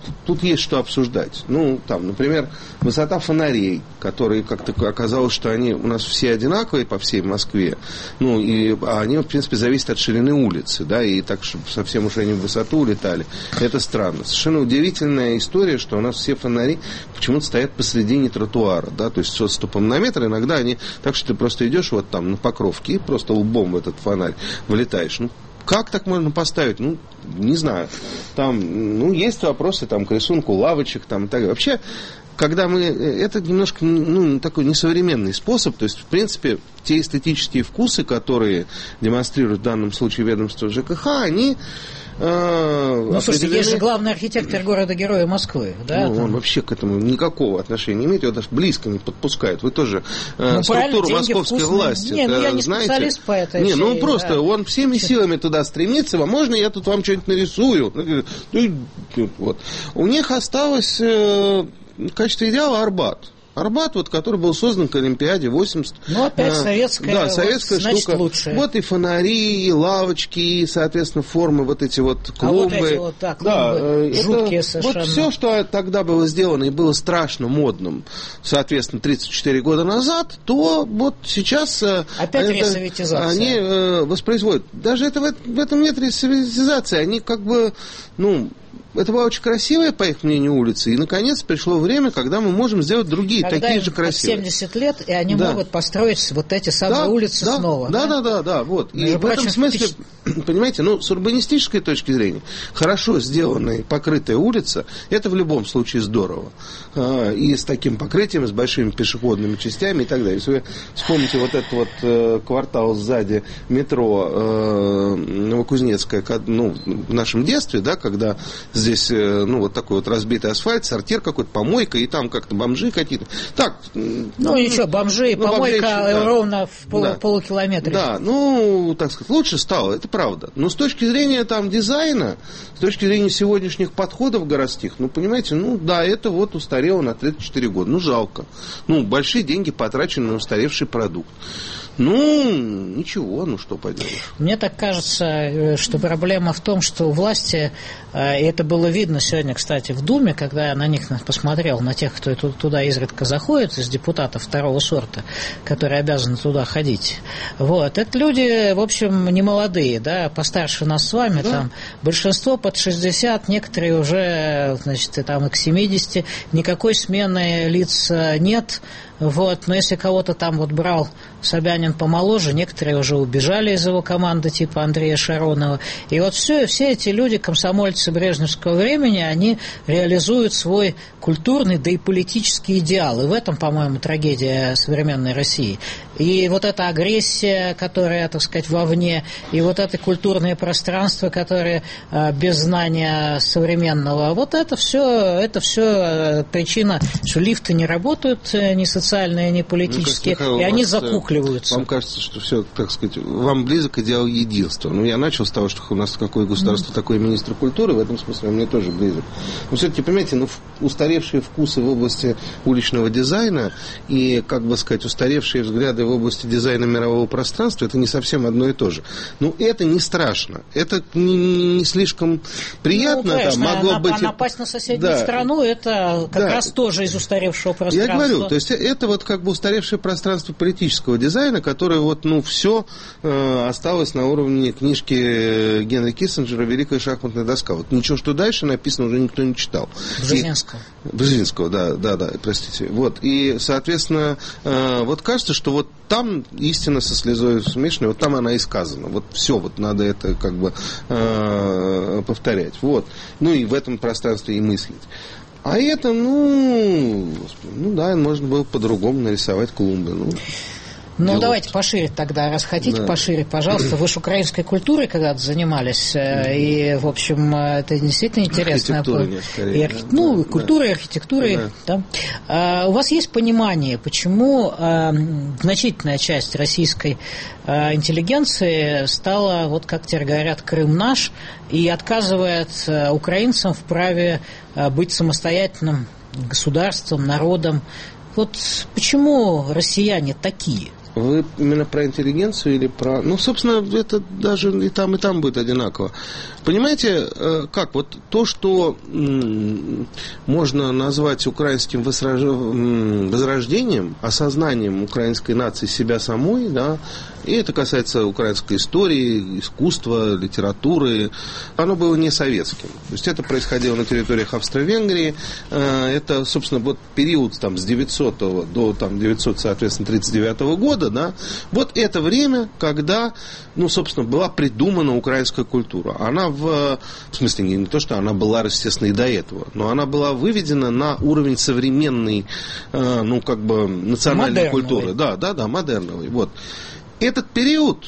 S8: тут есть что обсуждать. Ну, там, например, высота фонарей, которые как-то оказалось, что они у нас все одинаковые по всей Москве. Ну, и а они, в принципе, зависят от ширины улицы, да, и так, чтобы совсем уж они в высоту улетали. Это странно. Совершенно удивительная история, что у нас все фонари почему-то стоят посредине тротуара, да, то есть с отступом на метр. Иногда они так, что ты просто идешь вот там на Покровке и просто лбом в этот фонарь влетаешь. Ну, как так можно поставить? Ну, не знаю. Там, ну, есть вопросы там, к рисунку лавочек там, и так далее. Вообще, когда мы... Это немножко, ну, такой несовременный способ. То есть, в принципе, те эстетические вкусы, которые демонстрируют в данном случае ведомство ЖКХ, они...
S3: Ну, слушайте, есть же главный архитектор города-героя Москвы, да?
S8: Ну, он вообще к этому никакого отношения не имеет, его даже близко не подпускает. Вы тоже ну, структуру московской вкусные. власти
S3: не, ну, я не
S8: знаете?
S3: Специалист по этой
S8: Не,
S3: всей,
S8: ну просто
S3: да.
S8: он всеми силами туда стремится, а можно я тут вам что-нибудь нарисую? Вот. У них осталось в качестве идеала Арбат. Арбат, вот, который был создан к Олимпиаде восемьдесят.
S3: Ну, опять советская,
S8: да, советская
S3: вот,
S8: штука.
S3: Лучше.
S8: Вот и фонари, и лавочки, и, соответственно, формы, вот эти вот клумбы.
S3: А вот эти вот, да, клумбы,
S8: да,
S3: жуткие
S8: это,
S3: совершенно.
S8: Вот все, что тогда было сделано и было страшно модным, соответственно, тридцать четыре года назад, то вот сейчас...
S3: Опять это, ресоветизация.
S8: Они э, воспроизводят. Даже это, в этом нет ресоветизации. Они как бы, ну... Это была очень красивая, по их мнению, улица. И, наконец, пришло время, когда мы можем сделать другие,
S3: когда
S8: такие
S3: им
S8: же красивые.
S3: семьдесят лет, и они
S8: да.
S3: могут построить вот эти самые
S8: да,
S3: улицы
S8: да,
S3: снова.
S8: Да,
S3: да,
S8: да, да, да. Вот. И
S3: Между
S8: в этом смысле,
S3: впечат...
S8: понимаете, ну, с урбанистической точки зрения, хорошо сделанная, покрытая улица, это в любом случае здорово. И с таким покрытием, с большими пешеходными частями и так далее. Если вы вспомните вот этот вот квартал сзади метро Новокузнецкая, ну, в нашем детстве, да, когда здесь, ну, вот такой вот разбитый асфальт, сортир какой-то, помойка, и там как-то бомжи какие-то. Так.
S3: Ну, ну ничего, бомжи, ну, помойка бомжи, да. ровно в пол, да. полукилометре.
S8: Да, ну, так сказать, лучше стало, это правда. Но с точки зрения там дизайна, с точки зрения сегодняшних подходов городских, ну, понимаете, ну, да, это вот устарело на тридцать четыре года. Ну, жалко. Ну, большие деньги потрачены на устаревший продукт. Ну, ничего, ну что поделаешь.
S3: Мне так кажется, что проблема в том, что у власти, и это было видно сегодня, кстати, в Думе, когда я на них посмотрел, на тех, кто туда изредка заходит, из депутатов второго сорта, которые обязаны туда ходить. Вот. Это люди, в общем, не молодые, да, постарше нас с вами, да. Там большинство под шестьдесят, некоторые уже, значит, там и к семидесяти, никакой смены лиц нет. Вот, но если кого-то там вот брал Собянин помоложе, некоторые уже убежали из его команды, типа Андрея Шаронова. И вот все, все эти люди, комсомольцы брежневского времени, они реализуют свой культурный, да и политический идеал. И в этом, по-моему, трагедия современной России. И вот эта агрессия, которая, так сказать, вовне, и вот это культурное пространство, которое а, без знания современного, вот это все, это все причина, что лифты не работают, ни социальные, ни политические, ну, и они закукливаются.
S8: Вам кажется, что все, так сказать, вам близок идеал единства. Ну, я начал с того, что у нас какое государство, mm. такой министр культуры, в этом смысле он мне тоже близок. Но все-таки, понимаете, ну, устаревшие вкусы в области уличного дизайна и, как бы сказать, устаревшие взгляды в области дизайна мирового пространства, это не совсем одно и то же. Ну, это не страшно. Это не, не слишком приятно.
S3: Ну, конечно,
S8: там, могло
S3: на,
S8: быть...
S3: а напасть на соседнюю да. страну, это как да. раз тоже из устаревшего пространства.
S8: Я говорю, то есть это вот как бы устаревшее пространство политического дизайна, которое вот, ну, все э, осталось на уровне книжки Генри Киссинджера «Великая шахматная доска». Вот ничего, что дальше написано, уже никто не читал.
S3: Бжезинского.
S8: И... Бжезинского, да, да, да, простите. Вот, и, соответственно, э, вот кажется, что вот там истина со слезой смешанной, вот там она и сказана. Вот все, вот надо это как бы э, повторять. Вот. Ну и в этом пространстве и мыслить. А это, ну, ну да, можно было по-другому нарисовать клумбы. Ну,
S3: ну давайте пошире тогда, раз хотите, да. пошире, пожалуйста. Вы же украинской культурой когда-то занимались, и, в общем, это действительно интересно.
S8: Архитектурой, нет, скорее.
S3: И архи... да, ну, да, культурой, да. архитектурой. Да. Да. А, у вас есть понимание, почему а, значительная часть российской а, интеллигенции стала, вот как теперь говорят, Крым наш, и отказывает а, украинцам в праве а, быть самостоятельным государством, народом? Вот почему россияне такие?
S8: Вы именно про интеллигенцию или про... Ну, собственно, это даже и там, и там будет одинаково. Понимаете, как? Вот то, что можно назвать украинским возрождением, осознанием украинской нации себя самой, да, и это касается украинской истории, искусства, литературы, оно было не советским. То есть это происходило на территориях Австро-Венгрии. Это, собственно, вот период там, с девятисотого до там, девятисотого, соответственно, тридцать девятого года, да, вот это время, когда, ну, собственно, была придумана украинская культура. Она в, в смысле, не, не то, что она была, естественно, и до этого, но она была выведена на уровень современной, э, ну, как бы, национальной модерновой культуры. Да, да, да, модерновой. Вот. Этот период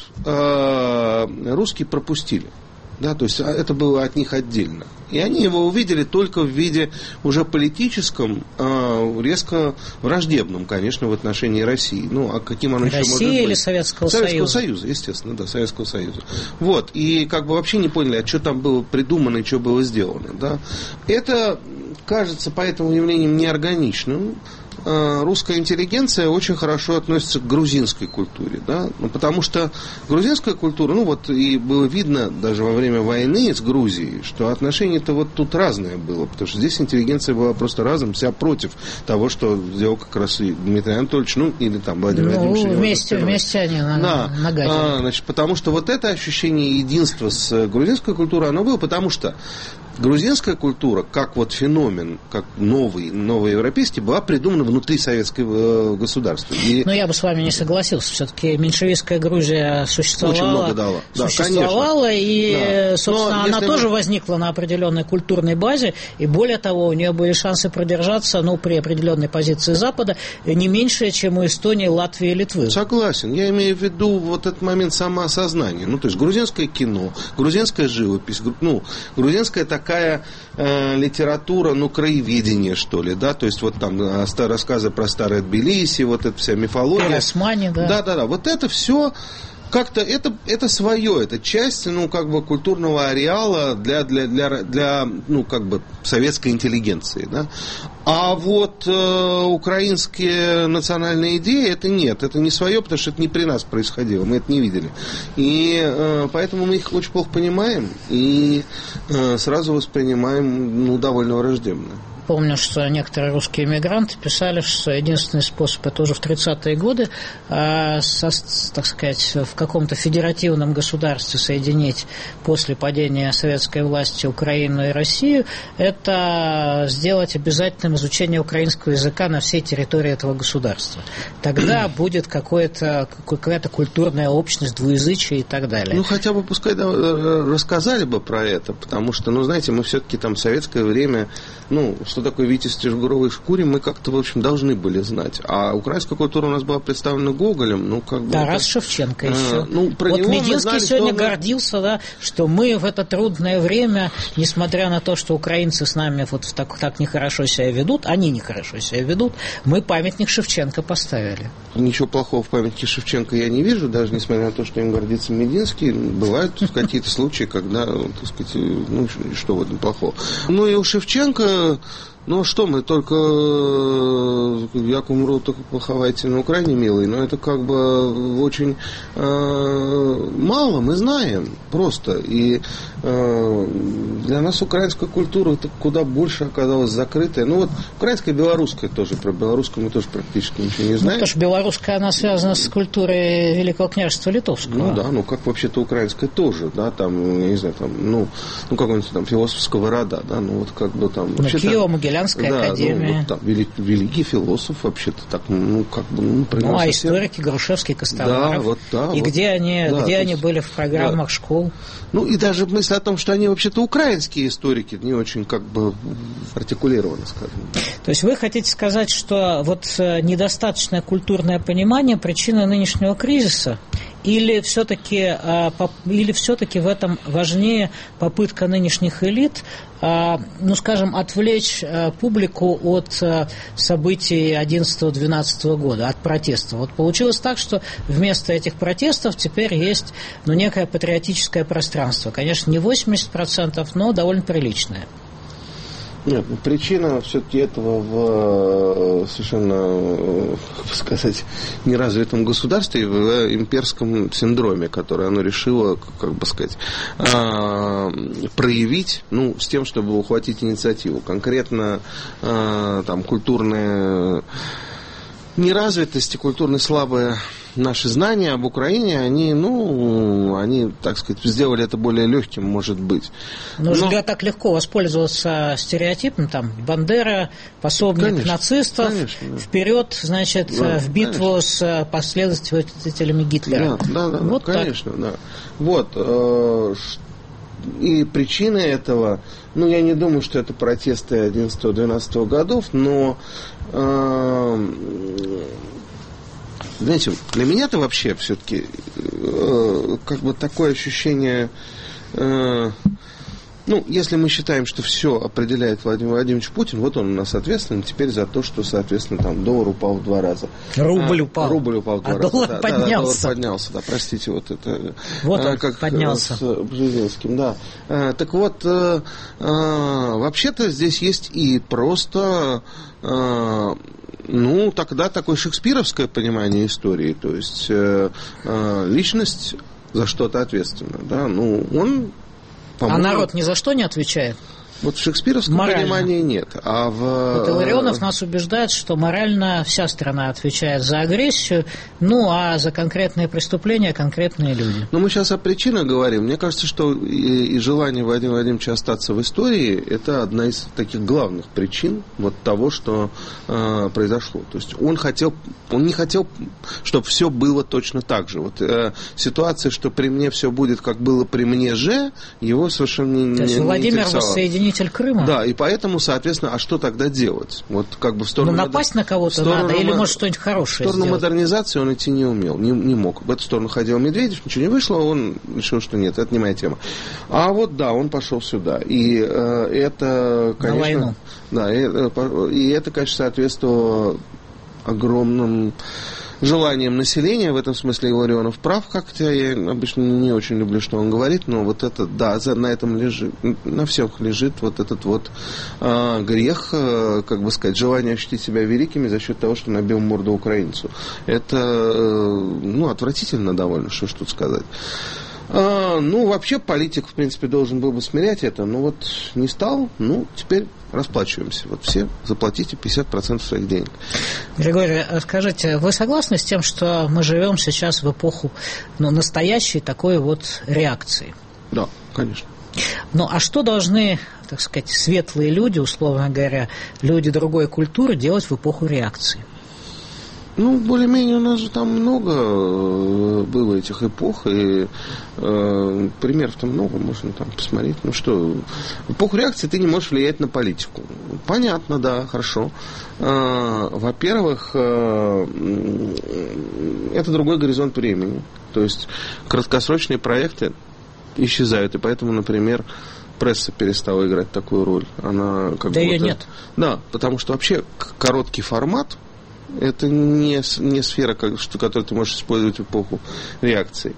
S8: э, русские пропустили. Да, то есть это было от них отдельно. И они его увидели только в виде уже политическом, э, резко враждебном, конечно, в отношении России. Ну, а каким оно еще может быть?
S3: России или Советского,
S8: Советского
S3: Союза?
S8: Союза, естественно, да, Советского Союза. Вот, и как бы вообще не поняли, а что там было придумано и что было сделано. Да. Это кажется поэтому явлением неорганичным. Русская интеллигенция очень хорошо относится к грузинской культуре, да? Ну, потому что грузинская культура, ну вот и было видно даже во время войны с Грузией, что отношение-то вот тут разное было, потому что здесь интеллигенция была просто разом вся против того, что сделал как раз и Дмитрий Анатольевич, ну или там Владимир
S3: ну,
S8: Владимирович.
S3: Вместе, вместе они на,
S8: да.
S3: нагадили.
S8: А, значит, потому что вот это ощущение единства с грузинской культурой, оно было, потому что грузинская культура, как вот феномен, как новый, новоевропейский, была придумана внутри советского государства. И...
S3: Но я бы с вами не согласился. Все-таки меньшевистская Грузия существовала,
S8: очень много дала. Да,
S3: существовала и,
S8: да.
S3: собственно,
S8: Но
S3: она
S8: мы...
S3: тоже возникла на определенной культурной базе, и более того, у нее были шансы продержаться, ну, при определенной позиции Запада, не меньше, чем у Эстонии, Латвии и Литвы.
S8: Согласен. Я имею в виду вот этот момент самоосознания. Ну, то есть грузинское кино, грузинская живопись, ну, грузинская такая такая э, литература, ну, краеведение, что ли, да, то есть вот там э, рассказы про старое Тбилиси, вот эта вся мифология.
S3: Пиросмани, да.
S8: Да-да-да, вот это все как-то, это, это свое, это часть, ну, как бы культурного ареала для, для, для, для ну, как бы советской интеллигенции, да. А вот э, украинские национальные идеи, это нет, это не свое, потому что это не при нас происходило, мы это не видели. И э, поэтому мы их очень плохо понимаем и э, сразу воспринимаем, ну, довольно враждебно.
S3: Помню, что некоторые русские эмигранты писали, что единственный способ, это уже в тридцатые годы, э, со, так сказать, в каком-то федеративном государстве соединить после падения советской власти Украину и Россию, это сделать обязательным изучение украинского языка на всей территории этого государства. Тогда будет какое-то, какая-то культурная общность, двуязычие и так далее.
S8: Ну, хотя бы пускай да, рассказали бы про это, потому что, ну, знаете, мы все-таки там в советское время, ну, что такое Витязь в тяжегуровой шкуре, мы как-то, в общем, должны были знать. А украинская культура у нас была представлена Гоголем, ну, как бы...
S3: Тарас
S8: это...
S3: Шевченко еще.
S8: А, ну, про
S3: вот
S8: него
S3: Мединский
S8: знали,
S3: сегодня
S8: он...
S3: гордился, да, что мы в это трудное время, несмотря на то, что украинцы с нами вот так, так нехорошо себя ведут, они нехорошо себя ведут, мы памятник Шевченко поставили.
S8: Ничего плохого в памятнике Шевченко я не вижу, даже несмотря на то, что им гордится Мединский. Бывают какие-то случаи, когда, так сказать, ну, что в этом плохого. Ну, и у Шевченко... Ну, что мы, только як умру, только поховайте на Украине, милый. Но это как бы очень э, мало, мы знаем просто. И э, для нас украинская культура это куда больше оказалась закрытая. Ну, вот украинская и белорусская тоже. Про белорусскую мы тоже практически ничего не знаем.
S3: Ну, потому что белорусская, она связана с культурой Великого княжества Литовского.
S8: Ну, да, ну, как вообще-то украинская тоже, да, там, я не знаю, там, ну, ну какой-нибудь там философского рода, да, ну, вот как бы там...
S3: Ну, Киева, Могилянская
S8: да,
S3: академия.
S8: Ну, вот там, велик, великий философ вообще-то так, ну, как бы... Ну,
S3: ну а
S8: совсем...
S3: историки Грушевский, Костомаров.
S8: Да, вот, да.
S3: И
S8: вот,
S3: где они,
S8: да,
S3: где они
S8: есть,
S3: были в программах
S8: да.
S3: школ?
S8: Ну, и даже мысль о том, что они вообще-то украинские историки, не очень как бы артикулированы, скажем.
S3: То есть вы хотите сказать, что вот недостаточное культурное понимание причина нынешнего кризиса? Или все-таки, или все-таки в этом важнее попытка нынешних элит, ну, скажем, отвлечь публику от событий одиннадцатого-двенадцатого года, от протестов? Вот получилось так, что вместо этих протестов теперь есть, ну, некое патриотическое пространство. Конечно, не восемьдесят процентов, но довольно приличное.
S8: Нет, ну, причина все-таки этого в совершенно, как сказать, неразвитом государстве, в имперском синдроме, который оно решило, как бы сказать, проявить, ну, с тем, чтобы ухватить инициативу. Конкретно там культурная неразвитость и культурно слабая наши знания об Украине, они, ну, они, так сказать, сделали это более легким, может быть.
S3: Но, Но... когда так легко воспользоваться стереотипом, там, Бандера, пособник конечно, нацистов, конечно, да. вперед, значит, да, в битву конечно. с последователями Гитлера.
S8: Да, да, да,
S3: вот
S8: конечно, так. да. Вот, э, и причина этого, ну, я не думаю, что это протесты одиннадцатого-двенадцатого годов, но э, знаете, для меня-то вообще все-таки э, как бы такое ощущение, э, ну, если мы считаем, что все определяет Владимир Владимирович Путин, вот он у нас ответственен теперь за то, что, соответственно, там доллар упал в два раза.
S3: Рубль а, упал.
S8: Рубль упал в два
S3: а
S8: раза.
S3: доллар
S8: да,
S3: поднялся.
S8: Да, доллар поднялся, да, простите, вот это.
S3: Вот он
S8: а, как
S3: поднялся.
S8: С Бжезинским, да. А, так вот, а, а, вообще-то здесь есть и просто... А, ну, тогда такое шекспировское понимание истории, то есть э, э, личность за что-то ответственна, да, ну, он, по-моему...
S3: А народ ни за что не отвечает?
S8: Вот в шекспировском морально. понимании нет. А в...
S3: Вот Илларионов нас убеждает, что морально вся страна отвечает за агрессию, ну, а за конкретные преступления конкретные люди.
S8: Но мы сейчас о причинах говорим. Мне кажется, что и, и желание Владимира Владимировича остаться в истории – это одна из таких главных причин вот того, что э, произошло. То есть он хотел, он не хотел, чтобы все было точно так же. Вот э, ситуация, что при мне все будет, как было при мне же, его совершенно не,
S3: То есть
S8: не
S3: Владимир
S8: интересовало.
S3: воссоединитель Крыма?
S8: Да, и поэтому, соответственно, а что тогда делать? Вот как бы в сторону...
S3: Ну, напасть мод... на кого-то надо, или, может, что-нибудь хорошее
S8: В сторону
S3: сделать?
S8: модернизации он идти не умел, не, не мог. В эту сторону ходил Медведев, ничего не вышло, он решил, что нет, это не моя тема. А вот, да, он пошел сюда. И э, это, конечно...
S3: На войну.
S8: Да, и, и это, конечно, соответствовало огромным... желанием населения, в этом смысле Илларионов прав, как-то я обычно не очень люблю, что он говорит, но вот это, да, за, на этом лежит, на всех лежит вот этот вот э, грех, э, как бы сказать, желание ощутить себя великими за счет того, что набил морду украинцу. Это, э, ну, отвратительно довольно, что ж тут сказать. А, ну, вообще политик, в принципе, должен был бы смирять это, но вот не стал, ну, теперь расплачиваемся. Вот все заплатите пятьдесят процентов своих денег.
S3: Григорий, скажите, вы согласны с тем, что мы живем сейчас в эпоху, ну, настоящей такой вот реакции?
S8: Да, конечно.
S3: Ну, а что должны, так сказать, светлые люди, условно говоря, люди другой культуры делать в эпоху реакции?
S8: Ну, более-менее у нас же там много было этих эпох, и э, примеров-то много, можно там посмотреть. Ну что, в эпоху реакции ты не можешь влиять на политику. Понятно, да, хорошо. Э, во-первых, э, это другой горизонт времени. То есть краткосрочные проекты исчезают, и поэтому, например, пресса перестала играть такую роль. Она как
S3: да
S8: будто...
S3: ее нет.
S8: Да, потому что вообще короткий формат это не, не сфера, как, что, которую ты можешь использовать в эпоху реакции.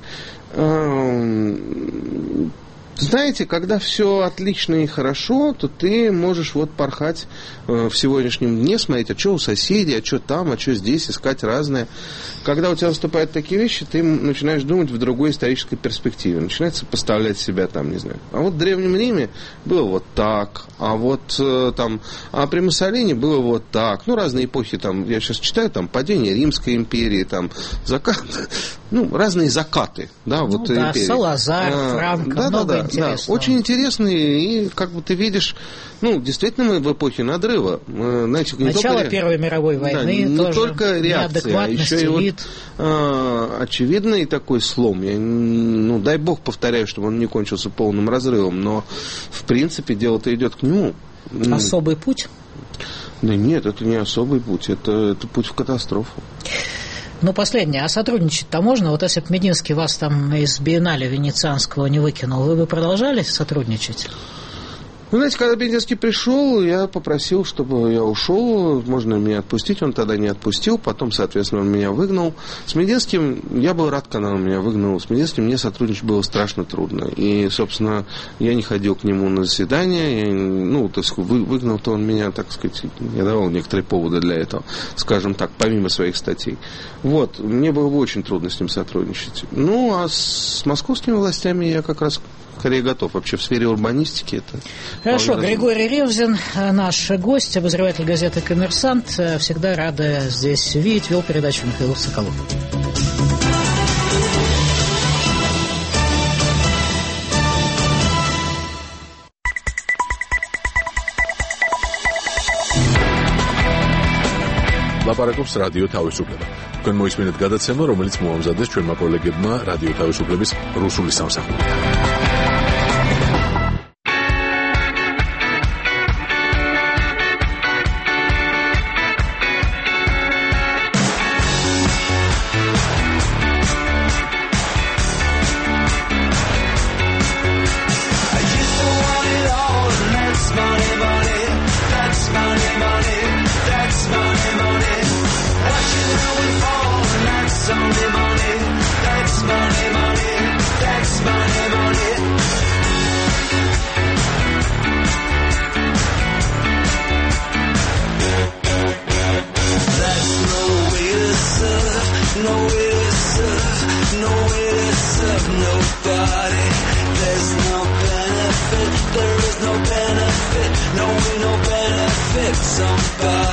S8: Знаете, когда все отлично и хорошо, то ты можешь вот порхать в сегодняшнем дне, смотреть, а что у соседей, а что там, а что здесь, искать разное. Когда у тебя наступают такие вещи, ты начинаешь думать в другой исторической перспективе. Начинаешь сопоставлять себя там, не знаю. А вот в Древнем Риме было вот так, а вот там, а при Муссолини было вот так. Ну, разные эпохи там, я сейчас читаю, там, падение Римской империи, там, закат, ну, разные закаты, да,
S3: ну,
S8: вот
S3: да,
S8: империи.
S3: Салазар,
S8: а,
S3: Франко,
S8: да,
S3: много
S8: да, да. Да, очень интересные, и как бы ты видишь, ну, действительно мы в эпохе надрыва. Знаете, не
S3: Начало
S8: только,
S3: Первой мировой войны,
S8: да, не
S3: тоже
S8: только реакция, а еще и вот, а, очевидный такой слом. Я, ну, дай бог, повторяю, чтобы он не кончился полным разрывом, но в принципе дело-то идет к нему.
S3: Особый путь?
S8: Да нет, это не особый путь, это, это путь в катастрофу.
S3: Ну, последнее. А сотрудничать-то можно? Вот если бы Мединский вас там из биеннале венецианского не выкинул, вы бы продолжали сотрудничать?
S8: Вы знаете, когда Бендерский пришел, я попросил, чтобы я ушел, можно меня отпустить, он тогда не отпустил, потом, соответственно, он меня выгнал. С Мединским я был рад, когда он меня выгнал, с Мединским мне сотрудничать было страшно трудно. И, собственно, я не ходил к нему на заседания, я, ну, то есть вы, выгнал-то он меня, так сказать, я давал некоторые поводы для этого, скажем так, помимо своих статей. Вот, мне было бы очень трудно с ним сотрудничать. Ну, а с московскими властями я как раз скорее готов. Вообще в сфере урбанистики это...
S3: Хорошо, Григорий Ревзин, наш гость, обозреватель газеты «Коммерсант». Всегда рада здесь видеть. Вел передачу Михаил Соколов.
S1: ლაპარაკობს რადიო თავისუფლება. თქვენ მოისმინეთ გადაცემა, რომელიც მოამზადეს ჩვენმა კოლეგებმა რადიო თავისუფლების რუსული სამსახურიდან.
S9: Somebody